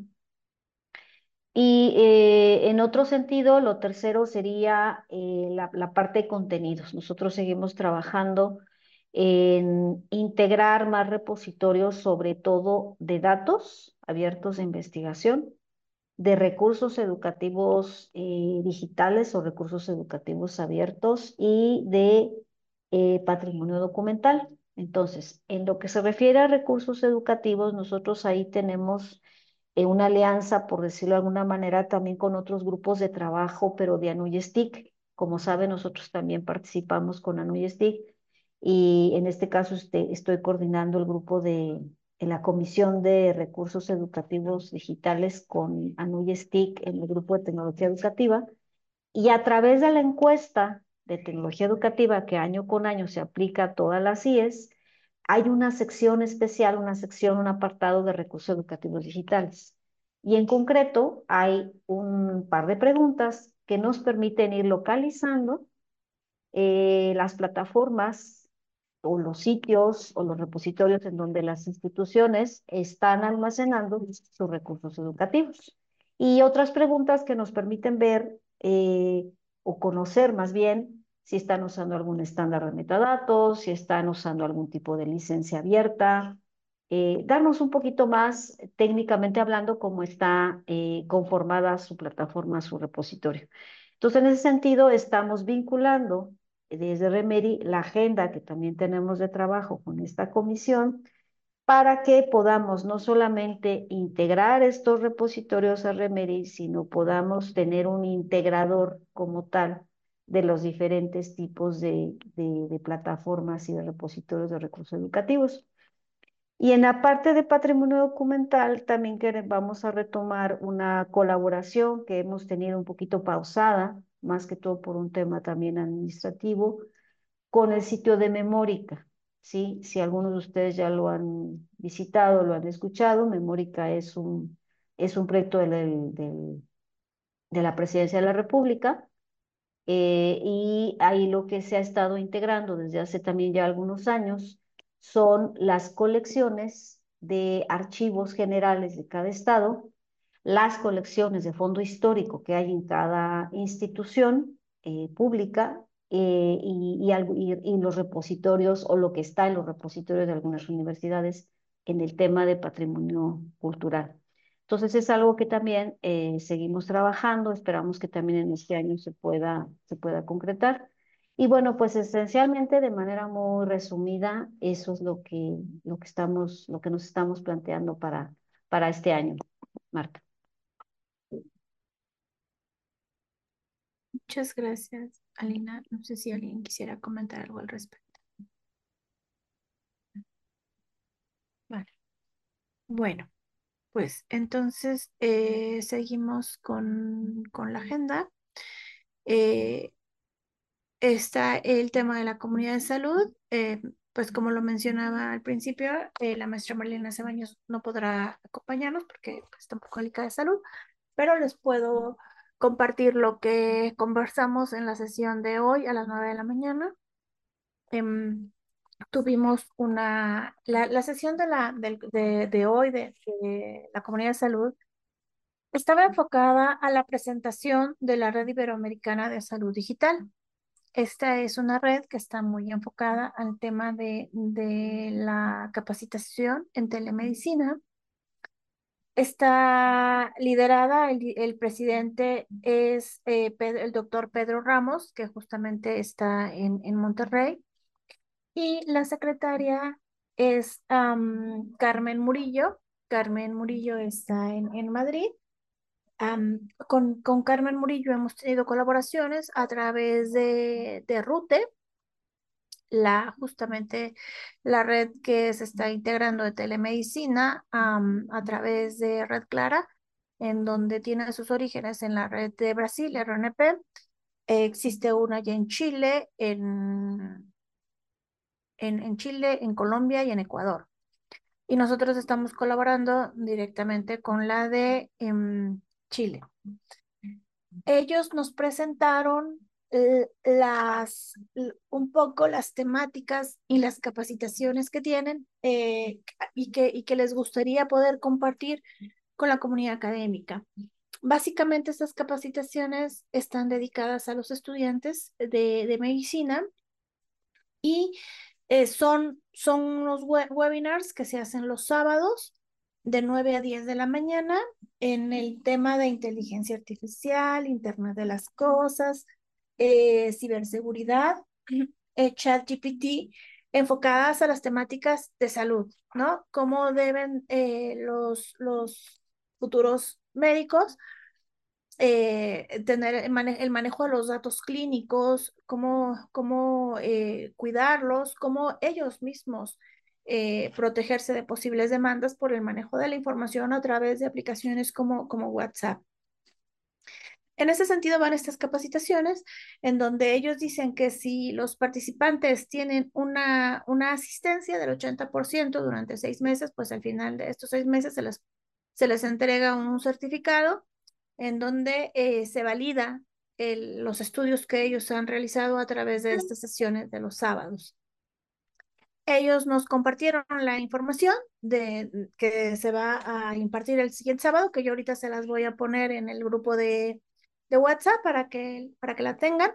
Y eh, en otro sentido, lo tercero sería eh, la, la parte de contenidos. Nosotros seguimos trabajando en integrar más repositorios, sobre todo de datos abiertos de investigación, de recursos educativos eh, digitales o recursos educativos abiertos y de eh, patrimonio documental. Entonces, en lo que se refiere a recursos educativos, nosotros ahí tenemos eh, una alianza, por decirlo de alguna manera, también con otros grupos de trabajo, pero de ANUYSTIC. Como saben, nosotros también participamos con ANUYSTIC y en este caso este, estoy coordinando el grupo de en la Comisión de Recursos Educativos Digitales con ANUYSTIC en el grupo de tecnología educativa y a través de la encuesta de tecnología educativa que año con año se aplica a todas las I E S, hay una sección especial, una sección, un apartado de recursos educativos digitales. Y en concreto hay un par de preguntas que nos permiten ir localizando eh, las plataformas o los sitios o los repositorios en donde las instituciones están almacenando sus recursos educativos. Y otras preguntas que nos permiten ver eh, o conocer más bien si están usando algún estándar de metadatos, si están usando algún tipo de licencia abierta, eh, darnos un poquito más técnicamente hablando cómo está eh, conformada su plataforma, su repositorio. Entonces, en ese sentido, estamos vinculando desde Remedy la agenda que también tenemos de trabajo con esta comisión para que podamos no solamente integrar estos repositorios a Remedy, sino podamos tener un integrador como tal de los diferentes tipos de, de, de plataformas y de repositorios de recursos educativos. Y en la parte de patrimonio documental también que vamos a retomar una colaboración que hemos tenido un poquito pausada más que todo por un tema también administrativo, con el sitio de Memórica. ¿Sí? Si algunos de ustedes ya lo han visitado, lo han escuchado, Memórica es un, es un proyecto del, del, de la Presidencia de la República, eh, y ahí lo que se ha estado integrando desde hace también ya algunos años son las colecciones de archivos generales de cada estado, las colecciones de fondo histórico que hay en cada institución eh, pública, eh, y, y, y, y los repositorios o lo que está en los repositorios de algunas universidades en el tema de patrimonio cultural. Entonces es algo que también eh, seguimos trabajando, esperamos que también en este año se pueda, se pueda concretar. Y bueno, pues esencialmente de manera muy resumida, eso es lo que, lo que estamos, lo que nos estamos planteando para, para este año, Marta. Muchas gracias, Alina. No sé si alguien quisiera comentar algo al respecto. Vale. Bueno, pues entonces eh, seguimos con, con la agenda. Eh, está el tema de la comunidad de salud. Eh, pues como lo mencionaba al principio, eh, la maestra Marlene Cebaños no podrá acompañarnos porque pues, está un poco delicada de salud, pero les puedo compartir lo que conversamos en la sesión de hoy a las nueve de la mañana. Em, tuvimos una, la, la sesión de, la, del- de, de hoy de, de la comunidad de salud estaba enfocada a la presentación de la Red Iberoamericana de Salud Digital. Esta es una red que está muy enfocada al tema de, de la capacitación en telemedicina. Está liderada, el, el presidente es eh, Pedro- el doctor Pedro Ramos, que justamente está en, en Monterrey, y la secretaria es am, Carmen Murillo. Carmen Murillo está en, en Madrid. Am, con, con Carmen Murillo hemos tenido colaboraciones a través de, de RUTE, la, justamente la red que se está integrando de telemedicina am, a través de Red Clara, en donde tiene sus orígenes en la red de Brasil, R N P. Eh, existe una ya en Chile, en, en, en Chile, en Colombia y en Ecuador. Y nosotros estamos colaborando directamente con la de em, Chile. Ellos nos presentaron eh, las, l- un poco las temáticas y las capacitaciones que tienen, eh, y que, y que les gustaría poder compartir con la comunidad académica. Básicamente, estas capacitaciones están dedicadas a los estudiantes de, de medicina y eh, son, son unos we- webinars que se hacen los sábados de nueve a diez de la mañana en el tema de inteligencia artificial, Internet de las Cosas, eh, ciberseguridad, eh, ChatGPT, enfocadas a las temáticas de salud, ¿no? Cómo deben eh, los, los futuros médicos eh, tener el, mane- el manejo de los datos clínicos, cómo, cómo eh, cuidarlos, cómo ellos mismos eh, protegerse de posibles demandas por el manejo de la información a través de aplicaciones como, como WhatsApp. En ese sentido van estas capacitaciones en donde ellos dicen que si los participantes tienen una, una asistencia del ochenta por ciento durante seis meses, pues al final de estos seis meses se les, se les entrega un certificado en donde eh, se valida el- los estudios que ellos han realizado a través de estas sesiones de los sábados. Ellos nos compartieron la información de que se va a impartir el siguiente sábado, que yo ahorita se las voy a poner en el grupo de, de WhatsApp para que, para que la tengan.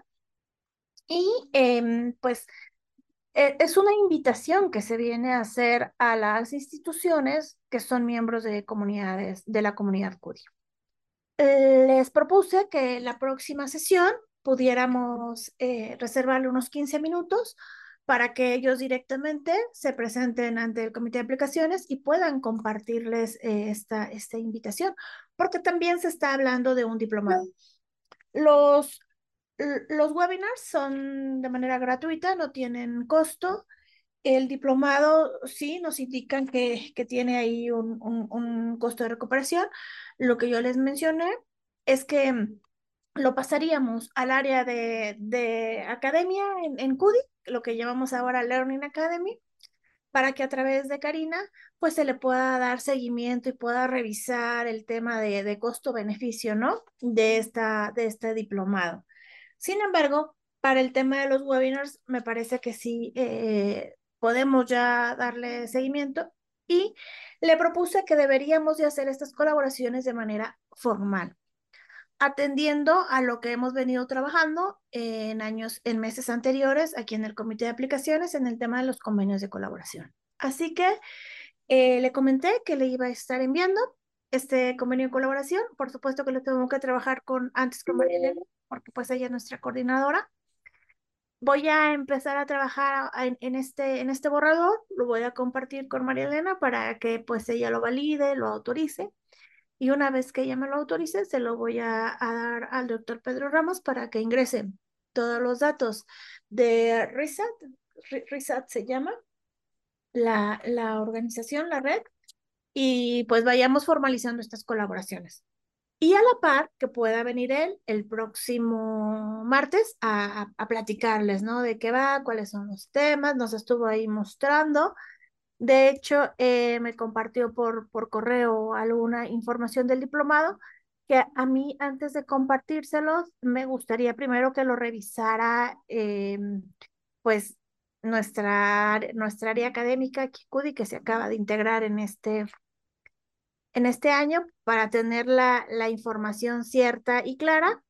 Y em, pues eh, es una invitación que se viene a hacer a las instituciones que son miembros de comunidades, de la comunidad CUDI. Les propuse que la próxima sesión pudiéramos eh, reservarle unos quince minutos para que ellos directamente se presenten ante el comité de aplicaciones y puedan compartirles eh, esta, esta invitación, porque también se está hablando de un diplomado. Los, los webinars son de manera gratuita, no tienen costo. El diplomado sí nos indican que, que tiene ahí un, un, un costo de recuperación. Lo que yo les mencioné es que lo pasaríamos al área de, de academia en, en CUDI, lo que llamamos ahora Learning Academy, para que a través de Karina pues se le pueda dar seguimiento y pueda revisar el tema de, de costo-beneficio, ¿no? De, esta, de este diplomado. Sin embargo, para el tema de los webinars, me parece que sí eh, podemos ya darle seguimiento y le propuse que deberíamos de hacer estas colaboraciones de manera formal, atendiendo a lo que hemos venido trabajando en años, en meses anteriores aquí en el comité de aplicaciones en el tema de los convenios de colaboración. Así que eh, le comenté que le iba a estar enviando este convenio de colaboración. Por supuesto que lo tengo que trabajar con, antes con María Elena, porque pues ella es nuestra coordinadora. Voy a empezar a trabajar en, en este, en este borrador, lo voy a compartir con María Elena para que pues ella lo valide, lo autorice. Y una vez que ella me lo autorice, se lo voy a, a dar al doctor Pedro Ramos para que ingrese todos los datos de RISAT, RISAT se llama, la, la organización, la red, y pues vayamos formalizando estas colaboraciones. Y a la par que pueda venir él el próximo martes a, a, a platicarles, ¿no? De qué va, cuáles son los temas, nos estuvo ahí mostrando. De hecho, eh, me compartió por, por correo alguna información del diplomado que a mí, antes de compartírselos, me gustaría primero que lo revisara, eh, pues, nuestra, nuestra área académica, Kikudi, que se acaba de integrar en este, en este año, para tener la, la información cierta y clara.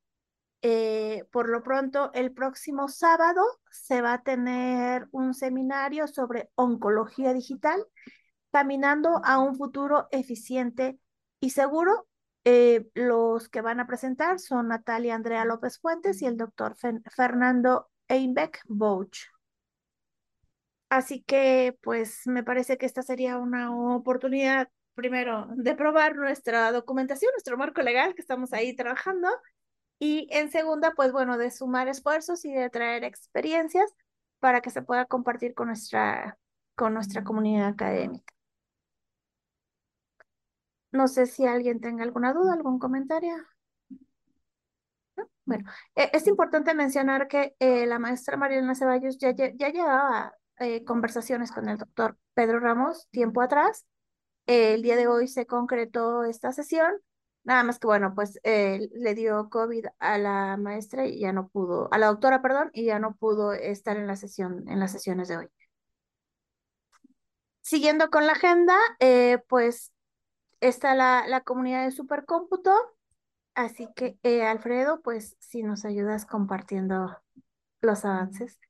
Eh, por lo pronto, el próximo sábado se va a tener un seminario sobre oncología digital, caminando a un futuro eficiente y seguro. Eh, los que van a presentar son Natalia Andrea López Fuentes y el doctor Fernando Einbeck Bouch. Así que, pues, me parece que esta sería una oportunidad, primero, de probar nuestra documentación, nuestro marco legal que estamos ahí trabajando, y en segunda, pues, bueno, de sumar esfuerzos y de traer experiencias para que se pueda compartir con nuestra, con nuestra comunidad académica. No sé si alguien tenga alguna duda, algún comentario. ¿No? Bueno, eh, es importante mencionar que eh, la maestra Marielena Ceballos ya, ya, ya llevaba eh, conversaciones con el doctor Pedro Ramos tiempo atrás. Eh, el día de hoy se concretó esta sesión, nada más que bueno, pues eh, le dio COVID a la maestra y ya no pudo, a la doctora, perdón, y ya no pudo estar en la sesión, en las sesiones de hoy. Siguiendo con la agenda, eh, pues está la, la comunidad de supercómputo. Así que, eh, Alfredo, pues si nos ayudas compartiendo los avances.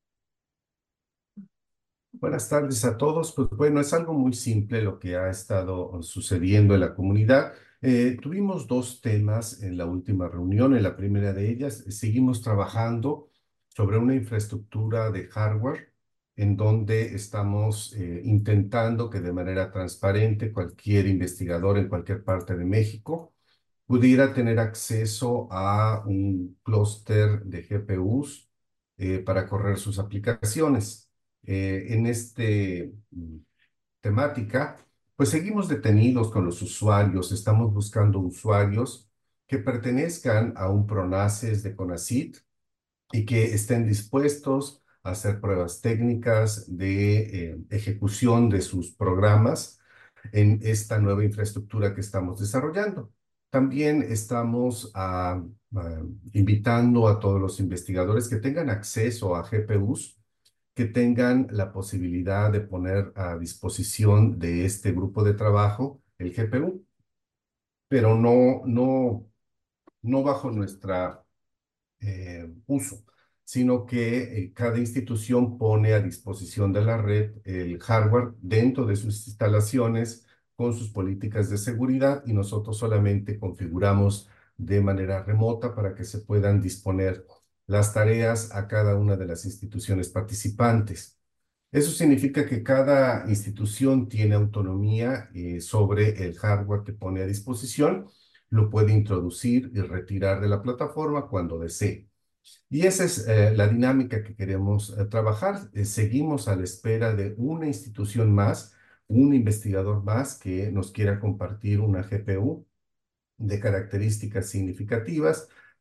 Buenas tardes a todos. Pues bueno, es algo muy simple lo que ha estado sucediendo en la comunidad. Eh, tuvimos dos temas en la última reunión. En la primera de ellas, seguimos trabajando sobre una infraestructura de hardware en donde estamos eh, intentando que de manera transparente cualquier investigador en cualquier parte de México pudiera tener acceso a un clúster de G P Us eh, para correr sus aplicaciones. Eh, en este mm, temática, pues seguimos detenidos con los usuarios, estamos buscando usuarios que pertenezcan a un PRONACES de CONACYT y que estén dispuestos a hacer pruebas técnicas de eh, ejecución de sus programas en esta nueva infraestructura que estamos desarrollando. También estamos ah, ah, invitando a todos los investigadores que tengan acceso a G P Us, que tengan la posibilidad de poner a disposición de este grupo de trabajo el G P U, pero no, no, no bajo nuestra eh, uso, sino que eh, cada institución pone a disposición de la red el hardware dentro de sus instalaciones con sus políticas de seguridad y nosotros solamente configuramos de manera remota para que se puedan disponer las tareas a cada una de las instituciones participantes. Eso significa que cada institución tiene autonomía eh, sobre el hardware que pone a disposición, lo puede introducir y retirar de la plataforma cuando desee. Y esa es eh, la dinámica que queremos eh, trabajar. Eh, seguimos a la espera de una institución más, un investigador más que nos quiera compartir una G P U de características significativas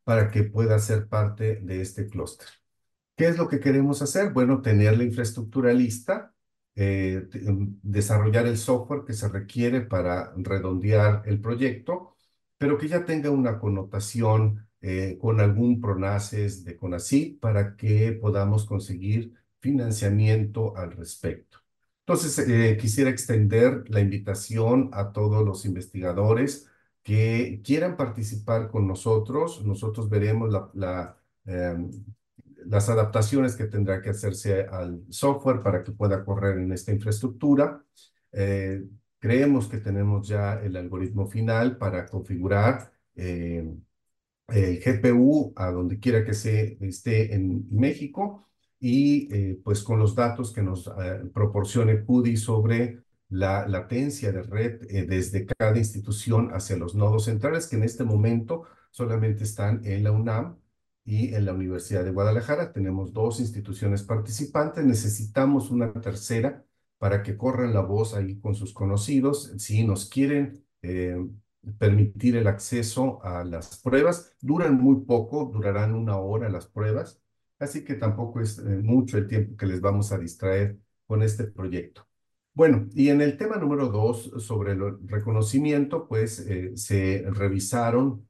para que pueda ser parte de este clúster. ¿Qué es lo que queremos hacer? Bueno, tener la infraestructura lista, eh, te- em, desarrollar el software que se requiere para redondear el proyecto, pero que ya tenga una connotación eh, con algún PRONACES de CONACYT para que podamos conseguir financiamiento al respecto. Entonces, eh, quisiera extender la invitación a todos los investigadores que quieran participar con nosotros. Nosotros veremos la, la, em, las adaptaciones que tendrá que hacerse al software para que pueda correr en esta infraestructura. Eh, creemos que tenemos ya el algoritmo final para configurar eh, el G P U a donde quiera que se esté en México y eh, pues con los datos que nos eh, proporcione Q D I sobre la latencia de red eh, desde cada institución hacia los nodos centrales que en este momento solamente están en la UNAM y en la Universidad de Guadalajara. Tenemos dos instituciones participantes, necesitamos una tercera para que corran la voz ahí con sus conocidos. Si nos quieren eh, permitir el acceso a las pruebas. Duran muy poco, durarán una hora las pruebas, así que tampoco es eh, mucho el tiempo que les vamos a distraer con este proyecto. Bueno, y en el tema número dos, sobre el reconocimiento, pues eh, se revisaron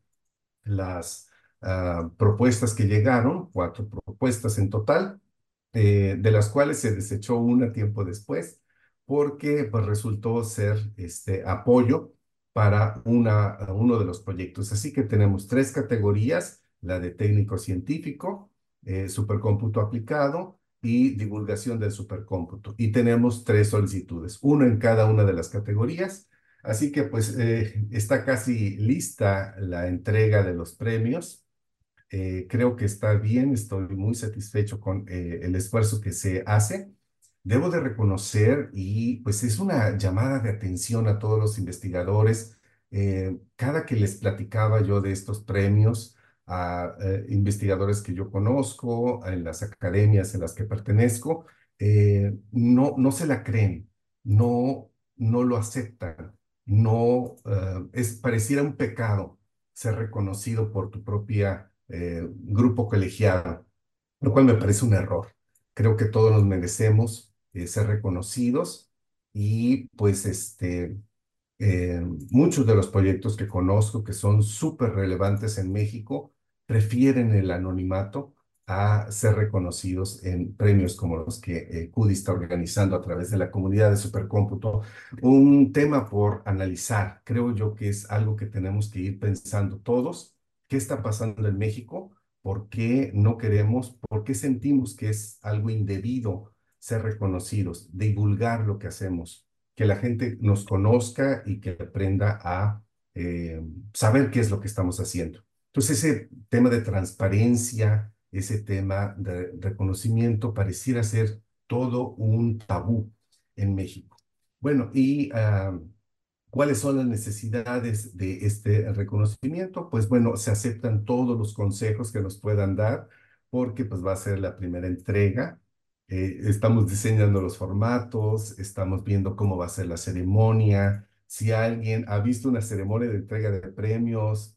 las uh, propuestas que llegaron, cuatro propuestas en total, eh, de las cuales se desechó una tiempo después, porque pues, resultó ser este apoyo para una, uno de los proyectos. Así que tenemos tres categorías, la de técnico científico, eh, supercómputo aplicado y divulgación del supercómputo. Y tenemos tres solicitudes, uno en cada una de las categorías. Así que pues eh, está casi lista la entrega de los premios. Eh, creo que está bien, estoy muy satisfecho con eh, el esfuerzo que se hace. Debo de reconocer, y pues es una llamada de atención a todos los investigadores, eh, cada que les platicaba yo de estos premios a eh, investigadores que yo conozco, en las academias en las que pertenezco, eh, no, no se la creen, no, no lo aceptan, no, eh, es, pareciera un pecado ser reconocido por tu propia eh, grupo colegiado, lo cual me parece un error. Creo que todos nos merecemos eh, ser reconocidos y pues este, eh, muchos de los proyectos que conozco que son súper relevantes en México prefieren el anonimato a ser reconocidos en premios como los que eh, Q D I está organizando a través de la comunidad de supercómputo. Un tema por analizar. Creo yo que es algo que tenemos que ir pensando todos. ¿Qué está pasando en México? ¿Por qué no queremos? ¿Por qué sentimos que es algo indebido ser reconocidos, divulgar lo que hacemos? Que la gente nos conozca y que aprenda a eh, saber qué es lo que estamos haciendo. Entonces, ese tema de transparencia, ese tema de reconocimiento, pareciera ser todo un tabú en México. Bueno, y uh, ¿cuáles son las necesidades de este reconocimiento? Pues bueno, se aceptan todos los consejos que nos puedan dar, porque pues va a ser la primera entrega. Eh, estamos diseñando los formatos, estamos viendo cómo va a ser la ceremonia. Si alguien ha visto una ceremonia de entrega de premios,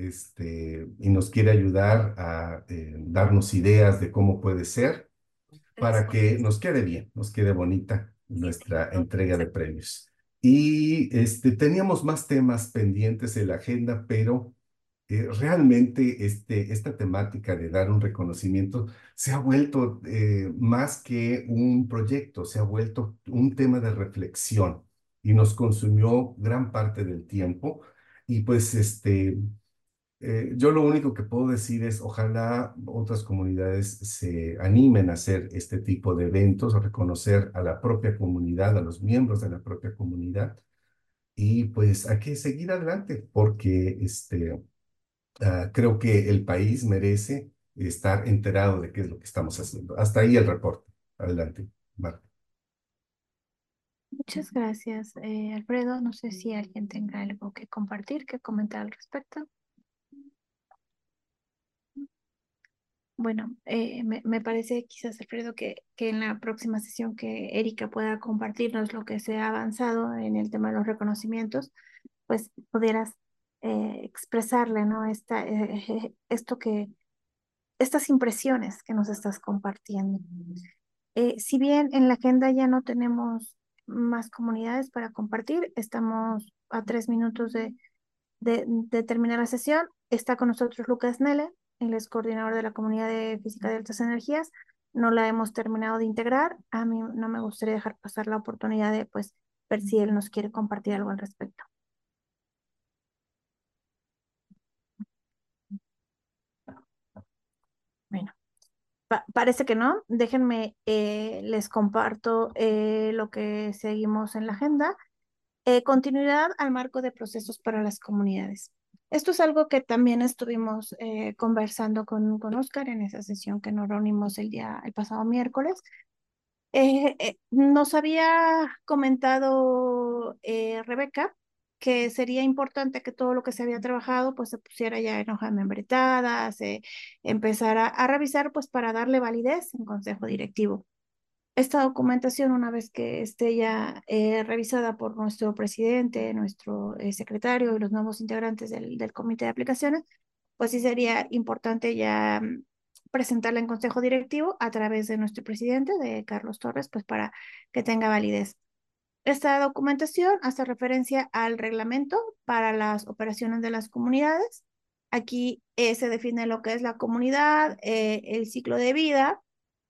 este, y nos quiere ayudar a eh, darnos ideas de cómo puede ser, para que nos quede bien, nos quede bonita nuestra entrega de premios. Y este, teníamos más temas pendientes en la agenda, pero eh, realmente este, esta temática de dar un reconocimiento se ha vuelto eh, más que un proyecto, se ha vuelto un tema de reflexión y nos consumió gran parte del tiempo. Y pues este, eh, yo lo único que puedo decir es, ojalá otras comunidades se animen a hacer este tipo de eventos, a reconocer a la propia comunidad, a los miembros de la propia comunidad. Y pues hay que seguir adelante porque este, ah, creo que el país merece estar enterado de qué es lo que estamos haciendo. Hasta ahí el reporte. Adelante, Marta. Muchas gracias, eh, Alfredo. No sé si alguien tenga algo que compartir, que comentar al respecto. Bueno, eh, me, me parece quizás, Alfredo, que, que en la próxima sesión que Erika pueda compartirnos lo que se ha avanzado en el tema de los reconocimientos, pues pudieras eh, expresarle, ¿no? Esta, eh, esto que, estas impresiones que nos estás compartiendo. Eh, si bien en la agenda ya no tenemos más comunidades para compartir, estamos a tres minutos de, de, de terminar la sesión. Está con nosotros Lucas Nele, él es coordinador de la comunidad de física de altas energías. No la hemos terminado de integrar. A mí no me gustaría dejar pasar la oportunidad de, pues, ver si él nos quiere compartir algo al respecto. Bueno, pa- parece que no. Déjenme, eh, les comparto eh, lo que seguimos en la agenda. Eh, continuidad al marco de procesos para las comunidades. Esto es algo que también estuvimos eh, conversando con, con Oscar en esa sesión que nos reunimos el día, el pasado miércoles. Eh, eh, nos había comentado eh, Rebeca que sería importante que todo lo que se había trabajado pues se pusiera ya en hoja membretada, se empezara a revisar pues para darle validez en consejo directivo. Esta documentación, una vez que esté ya eh, revisada por nuestro presidente, nuestro eh, secretario y los nuevos integrantes del, del comité de aplicaciones, pues sí sería importante ya mm, presentarla en consejo directivo a través de nuestro presidente, de Carlos Torres, pues para que tenga validez. Esta documentación hace referencia al reglamento para las operaciones de las comunidades. Aquí eh, se define lo que es la comunidad, eh, el ciclo de vida,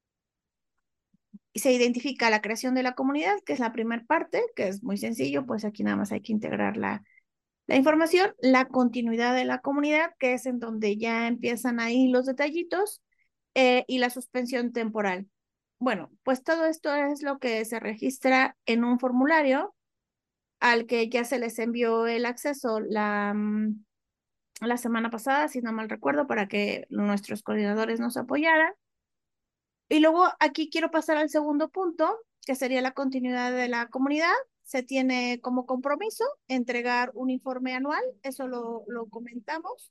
y se identifica la creación de la comunidad, que es la primera parte, que es muy sencillo, pues aquí nada más hay que integrar la, la información, la continuidad de la comunidad, que es en donde ya empiezan ahí los detallitos, eh, y la suspensión temporal. Bueno, pues todo esto es lo que se registra en un formulario al que ya se les envió el acceso la, mm, la semana pasada, si no mal recuerdo, para que nuestros coordinadores nos apoyaran. Y luego aquí quiero pasar al segundo punto, que sería la continuidad de la comunidad. Se tiene como compromiso entregar un informe anual, eso lo, lo comentamos.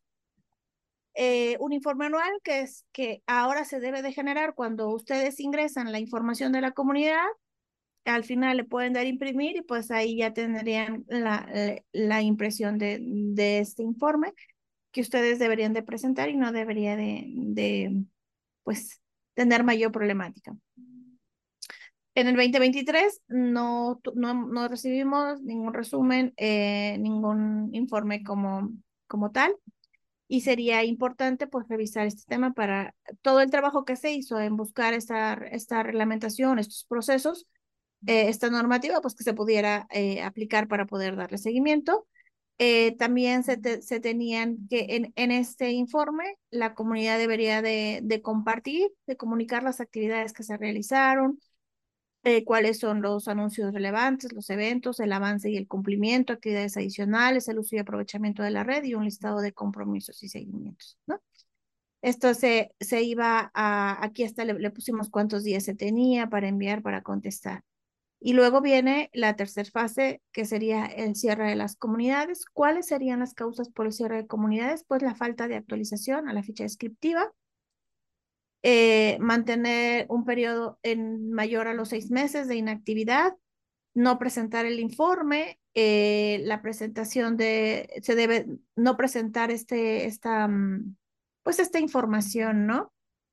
Eh, un informe anual que es que ahora se debe de generar cuando ustedes ingresan la información de la comunidad. Al final le pueden dar imprimir y pues ahí ya tendrían la, la, la impresión de, de este informe que ustedes deberían de presentar y no debería de, de pues tener mayor problemática. En el veinte veintitrés no, no, no recibimos ningún resumen, eh, ningún informe como, como tal, y sería importante pues revisar este tema para todo el trabajo que se hizo en buscar esta, esta reglamentación, estos procesos, eh, esta normativa, pues que se pudiera eh, aplicar para poder darle seguimiento. Eh, también se, te, se tenían que en, en este informe la comunidad debería de, de compartir, de comunicar las actividades que se realizaron, eh, cuáles son los anuncios relevantes, los eventos, el avance y el cumplimiento, actividades adicionales, el uso y aprovechamiento de la red y un listado de compromisos y seguimientos, ¿no? Esto se, se iba a, aquí hasta le, le pusimos cuántos días se tenía para enviar, para contestar. Y luego viene la tercera fase, que sería el cierre de las comunidades. ¿Cuáles serían las causas por el cierre de comunidades? Pues la falta de actualización a la ficha descriptiva, eh, mantener un periodo en mayor a los seis meses de inactividad, no presentar el informe, eh, la presentación de, se debe no presentar este, esta, mm, pues esta información, ¿no?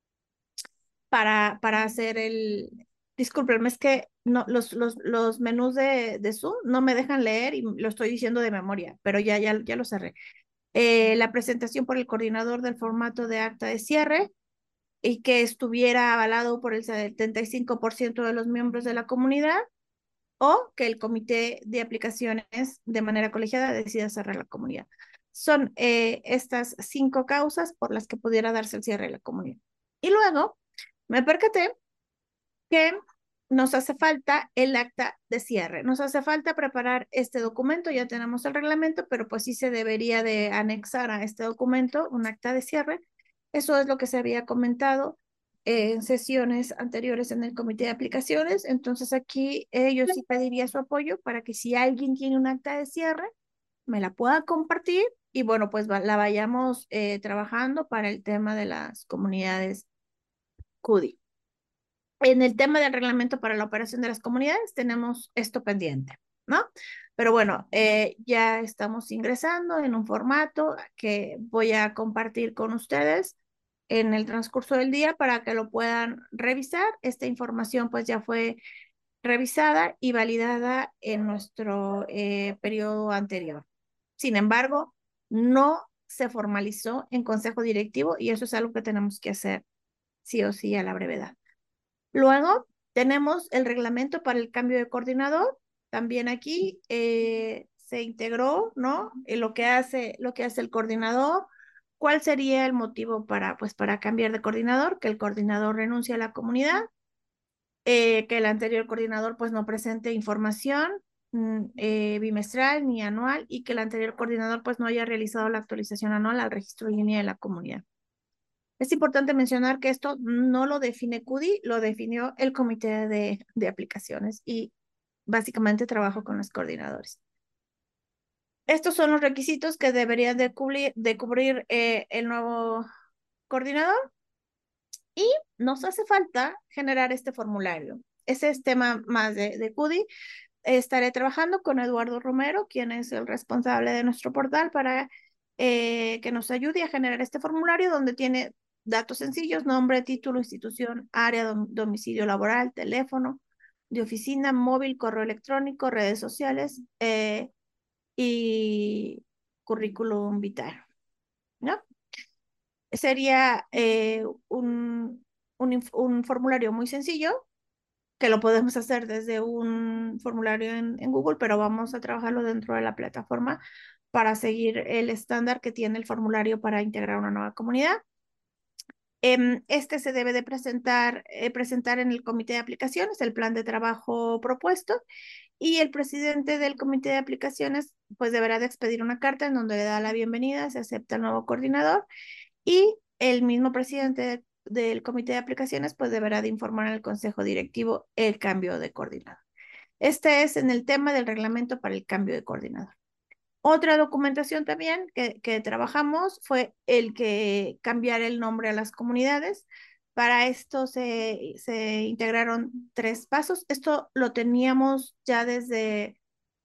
Para, para hacer el, discúlpenme, es que no, los, los, los menús de, de Zoom no me dejan leer y lo estoy diciendo de memoria, pero ya, ya, ya lo cerré. Eh, la presentación por el coordinador del formato de acta de cierre, y que estuviera avalado por el setenta y cinco por ciento de los miembros de la comunidad, o que el comité de aplicaciones de manera colegiada decida cerrar la comunidad. Son eh, estas cinco causas por las que pudiera darse el cierre de la comunidad. Y luego me percaté que nos hace falta el acta de cierre. Nos hace falta preparar este documento, ya tenemos el reglamento, pero pues sí se debería de anexar a este documento un acta de cierre. Eso es lo que se había comentado en sesiones anteriores en el comité de aplicaciones. Entonces aquí eh, yo sí pediría su apoyo para que si alguien tiene un acta de cierre, me la pueda compartir y bueno, pues va, la vayamos eh, trabajando para el tema de las comunidades C U D I. En el tema del reglamento para la operación de las comunidades tenemos esto pendiente. ¿no? Pero bueno, eh, ya estamos ingresando en un formato que voy a compartir con ustedes en el transcurso del día para que lo puedan revisar. Esta información pues ya fue revisada y validada en nuestro eh, periodo anterior. Sin embargo, no se formalizó en consejo directivo y eso es algo que tenemos que hacer sí o sí a la brevedad. Luego tenemos el reglamento para el cambio de coordinador. También aquí eh, se integró, ¿no? Eh, lo que hace, lo que hace el coordinador. ¿Cuál sería el motivo para, pues, para cambiar de coordinador? Que el coordinador renuncie a la comunidad, eh, que el anterior coordinador pues no presente información mm, eh, bimestral ni anual y que el anterior coordinador pues no haya realizado la actualización anual al registro línea de la comunidad. Es importante mencionar que esto no lo define C U D I, lo definió el comité de, de aplicaciones y básicamente trabajo con los coordinadores. Estos son los requisitos que deberían de cubrir, de cubrir eh, el nuevo coordinador y nos hace falta generar este formulario. Ese es tema más de, de C U D I. Estaré trabajando con Eduardo Romero, quien es el responsable de nuestro portal, para eh, que nos ayude a generar este formulario donde tiene datos sencillos: nombre, título, institución, área, dom domicilio laboral, teléfono de oficina, móvil, correo electrónico, redes sociales eh, y currículum vitae, ¿no? Sería eh, un, un, un formulario muy sencillo que lo podemos hacer desde un formulario en, en Google, pero vamos a trabajarlo dentro de la plataforma para seguir el estándar que tiene el formulario para integrar una nueva comunidad. Em, Este se debe de presentar, eh, presentar en el comité de aplicaciones el plan de trabajo propuesto y el presidente del comité de aplicaciones pues deberá de expedir una carta en donde le da la bienvenida, se acepta el nuevo coordinador y el mismo presidente de- del comité de aplicaciones pues deberá de informar al consejo directivo el cambio de coordinador. Este es en el tema del reglamento para el cambio de coordinador. Otra documentación también que, que trabajamos fue el que cambiar el nombre a las comunidades. Para esto se, se integraron tres pasos. Esto lo teníamos ya desde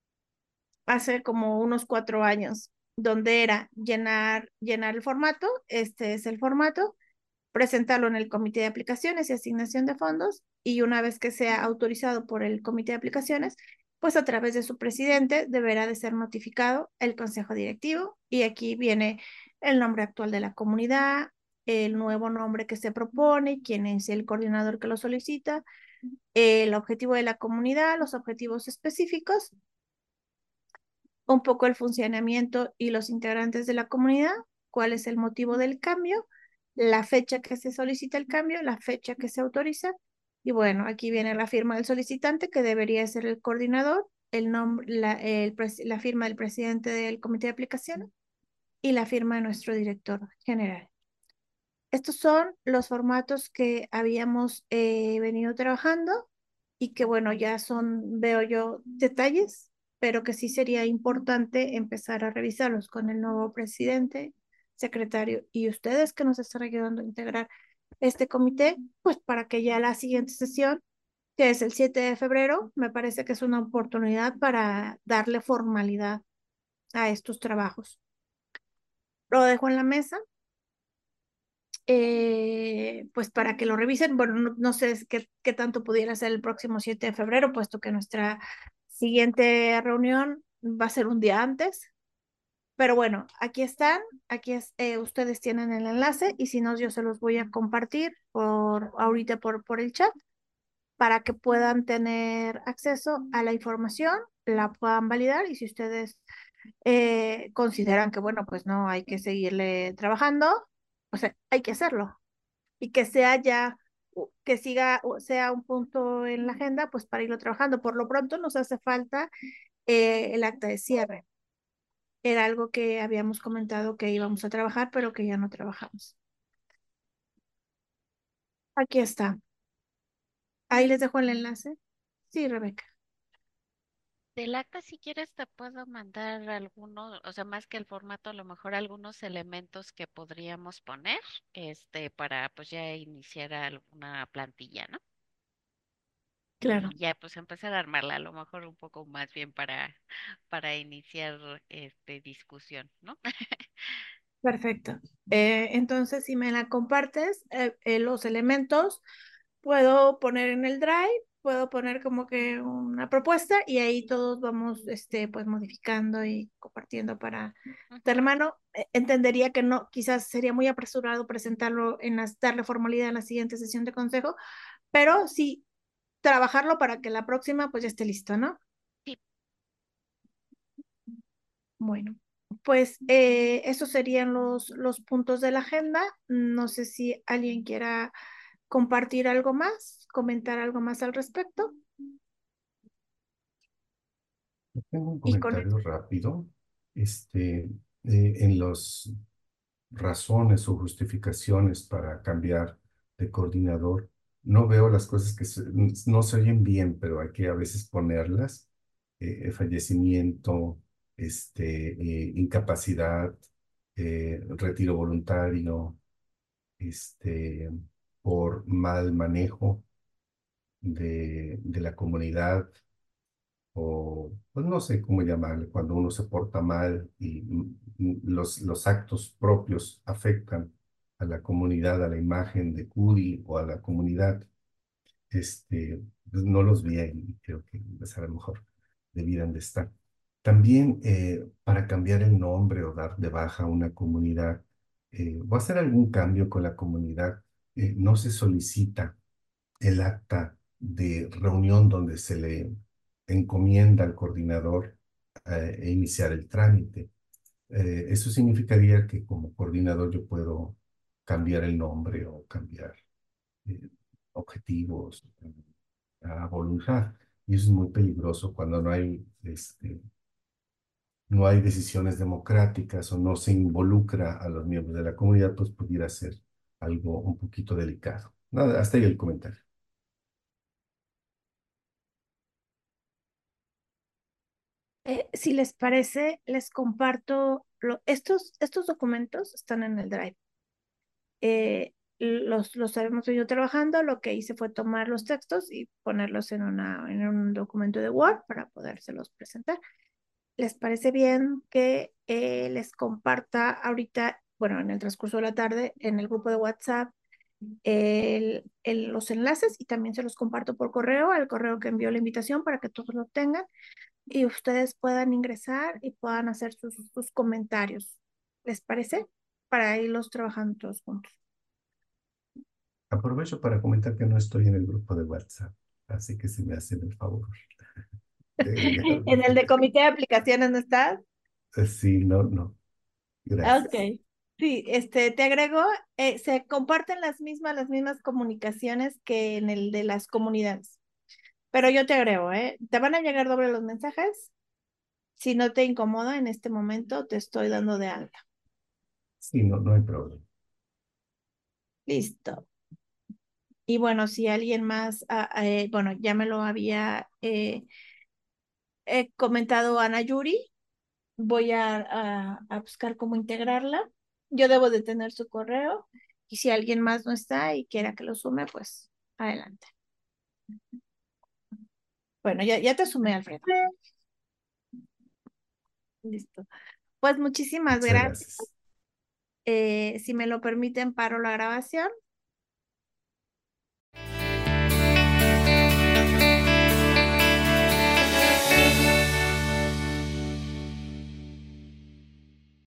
hace como unos cuatro años, donde era llenar, llenar el formato. Este es el formato, presentarlo en el comité de aplicaciones y asignación de fondos y una vez que sea autorizado por el comité de aplicaciones, pues a través de su presidente deberá de ser notificado el consejo directivo y aquí viene el nombre actual de la comunidad, el nuevo nombre que se propone, quién es el coordinador que lo solicita, el objetivo de la comunidad, los objetivos específicos, un poco el funcionamiento y los integrantes de la comunidad, cuál es el motivo del cambio, la fecha que se solicita el cambio, la fecha que se autoriza. Y bueno, aquí viene la firma del solicitante, que debería ser el coordinador, el nombre, la, el, la firma del presidente del comité de aplicaciones y la firma de nuestro director general. Estos son los formatos que habíamos eh, venido trabajando y que bueno, ya son, veo yo, detalles, pero que sí sería importante empezar a revisarlos con el nuevo presidente, secretario y ustedes que nos están ayudando a integrar este comité, pues para que ya la siguiente sesión, que es el siete de febrero, me parece que es una oportunidad para darle formalidad a estos trabajos. Lo dejo en la mesa eh, pues para que lo revisen. Bueno, no, no sé qué, qué tanto pudiera ser el próximo siete de febrero, puesto que nuestra siguiente reunión va a ser un día antes. Pero bueno, aquí están, aquí es, eh, ustedes tienen el enlace y si no, yo se los voy a compartir por ahorita por, por el chat para que puedan tener acceso a la información, la puedan validar y si ustedes eh, consideran que, bueno, pues no hay que seguirle trabajando, pues eh, hay que hacerlo y que sea ya, que siga, sea un punto en la agenda, pues para irlo trabajando. Por lo pronto nos hace falta eh, el acta de cierre. Era algo que habíamos comentado que íbamos a trabajar, pero que ya no trabajamos. Aquí está. Ahí les dejo el enlace. Sí, Rebeca. Del acta, si quieres, te puedo mandar algunos, o sea, más que el formato, a lo mejor algunos elementos que podríamos poner, este, para pues ya iniciar alguna plantilla, ¿no? Claro. y ya pues empezar a armarla, a lo mejor un poco más bien para, para iniciar este discusión, ¿no? Perfecto. Eh, entonces, si me la compartes, eh, eh, los elementos, puedo poner en el Drive, puedo poner como que una propuesta y ahí todos vamos, este, pues modificando y compartiendo para tu Ujú. hermano. Eh, entendería que no, quizás sería muy apresurado presentarlo en las, darle formalidad en la siguiente sesión de consejo, pero sí trabajarlo para que la próxima pues ya esté listo, ¿no? Sí, Bueno, pues eh, esos serían los, los puntos de la agenda. No sé si alguien quiera compartir algo más, comentar algo más al respecto. Tengo un Y con comentario rápido. Este, eh, en las razones o justificaciones para cambiar de coordinador, no veo las cosas que se- no se oyen bien, pero hay que a veces ponerlas. Eh, fallecimiento, este, eh, incapacidad, eh, retiro voluntario, este, por mal manejo de, de la comunidad o pues no sé cómo llamarle, cuando uno se porta mal y mm, mm, los, los actos propios afectan a la comunidad, a la imagen de Cudi o a la comunidad, este, pues no los vi ahí y creo que pues, a lo mejor debieran de estar. También eh, para cambiar el nombre o dar de baja a una comunidad, eh, o hacer algún cambio con la comunidad, eh, no se solicita el acta de reunión donde se le encomienda al coordinador eh, e iniciar el trámite. Eh, eso significaría que como coordinador yo puedo cambiar el nombre o cambiar eh, objetivos eh, a voluntad. Y eso es muy peligroso cuando no hay, este, no hay decisiones democráticas o no se involucra a los miembros de la comunidad, pues pudiera ser algo un poquito delicado. Nada, hasta ahí el comentario. Eh, si les parece, les comparto lo- estos, estos documentos están en el Drive. Eh, los, los habíamos venido trabajando, lo que hice fue tomar los textos y ponerlos en, una, en un documento de Word para podérselos presentar. ¿Les parece bien que eh, les comparta ahorita, bueno, en el transcurso de la tarde, en el grupo de WhatsApp, el, el- los enlaces y también se los comparto por correo, al correo que envió la invitación para que todos lo tengan y ustedes puedan ingresar y puedan hacer sus, sus comentarios? ¿Les parece? Para irlos trabajando todos juntos. Aprovecho para comentar que no estoy en el grupo de WhatsApp, así que si me hacen el favor de En agregarme. el de comité de aplicaciones, ¿no estás? Eh, Sí, no, no, Ok. gracias. Sí, este, te agrego, eh, se comparten las mismas, las mismas comunicaciones que en el de las comunidades, pero yo te agrego, ¿eh? Te van a llegar doble los mensajes. Si no te incomoda en este momento, te estoy dando de alta. Sí, no, no hay problema. Listo. Y bueno, si alguien más, ah, eh, bueno, ya me lo había eh, eh, comentado Ana Yuri, voy a, a, a buscar cómo integrarla. Yo debo de tener su correo y si alguien más no está y quiera que lo sume, pues adelante. Bueno, ya, ya te sumé, Alfredo. Listo. Pues muchísimas Muchas gracias. gracias. Eh, si me lo permiten, paro la grabación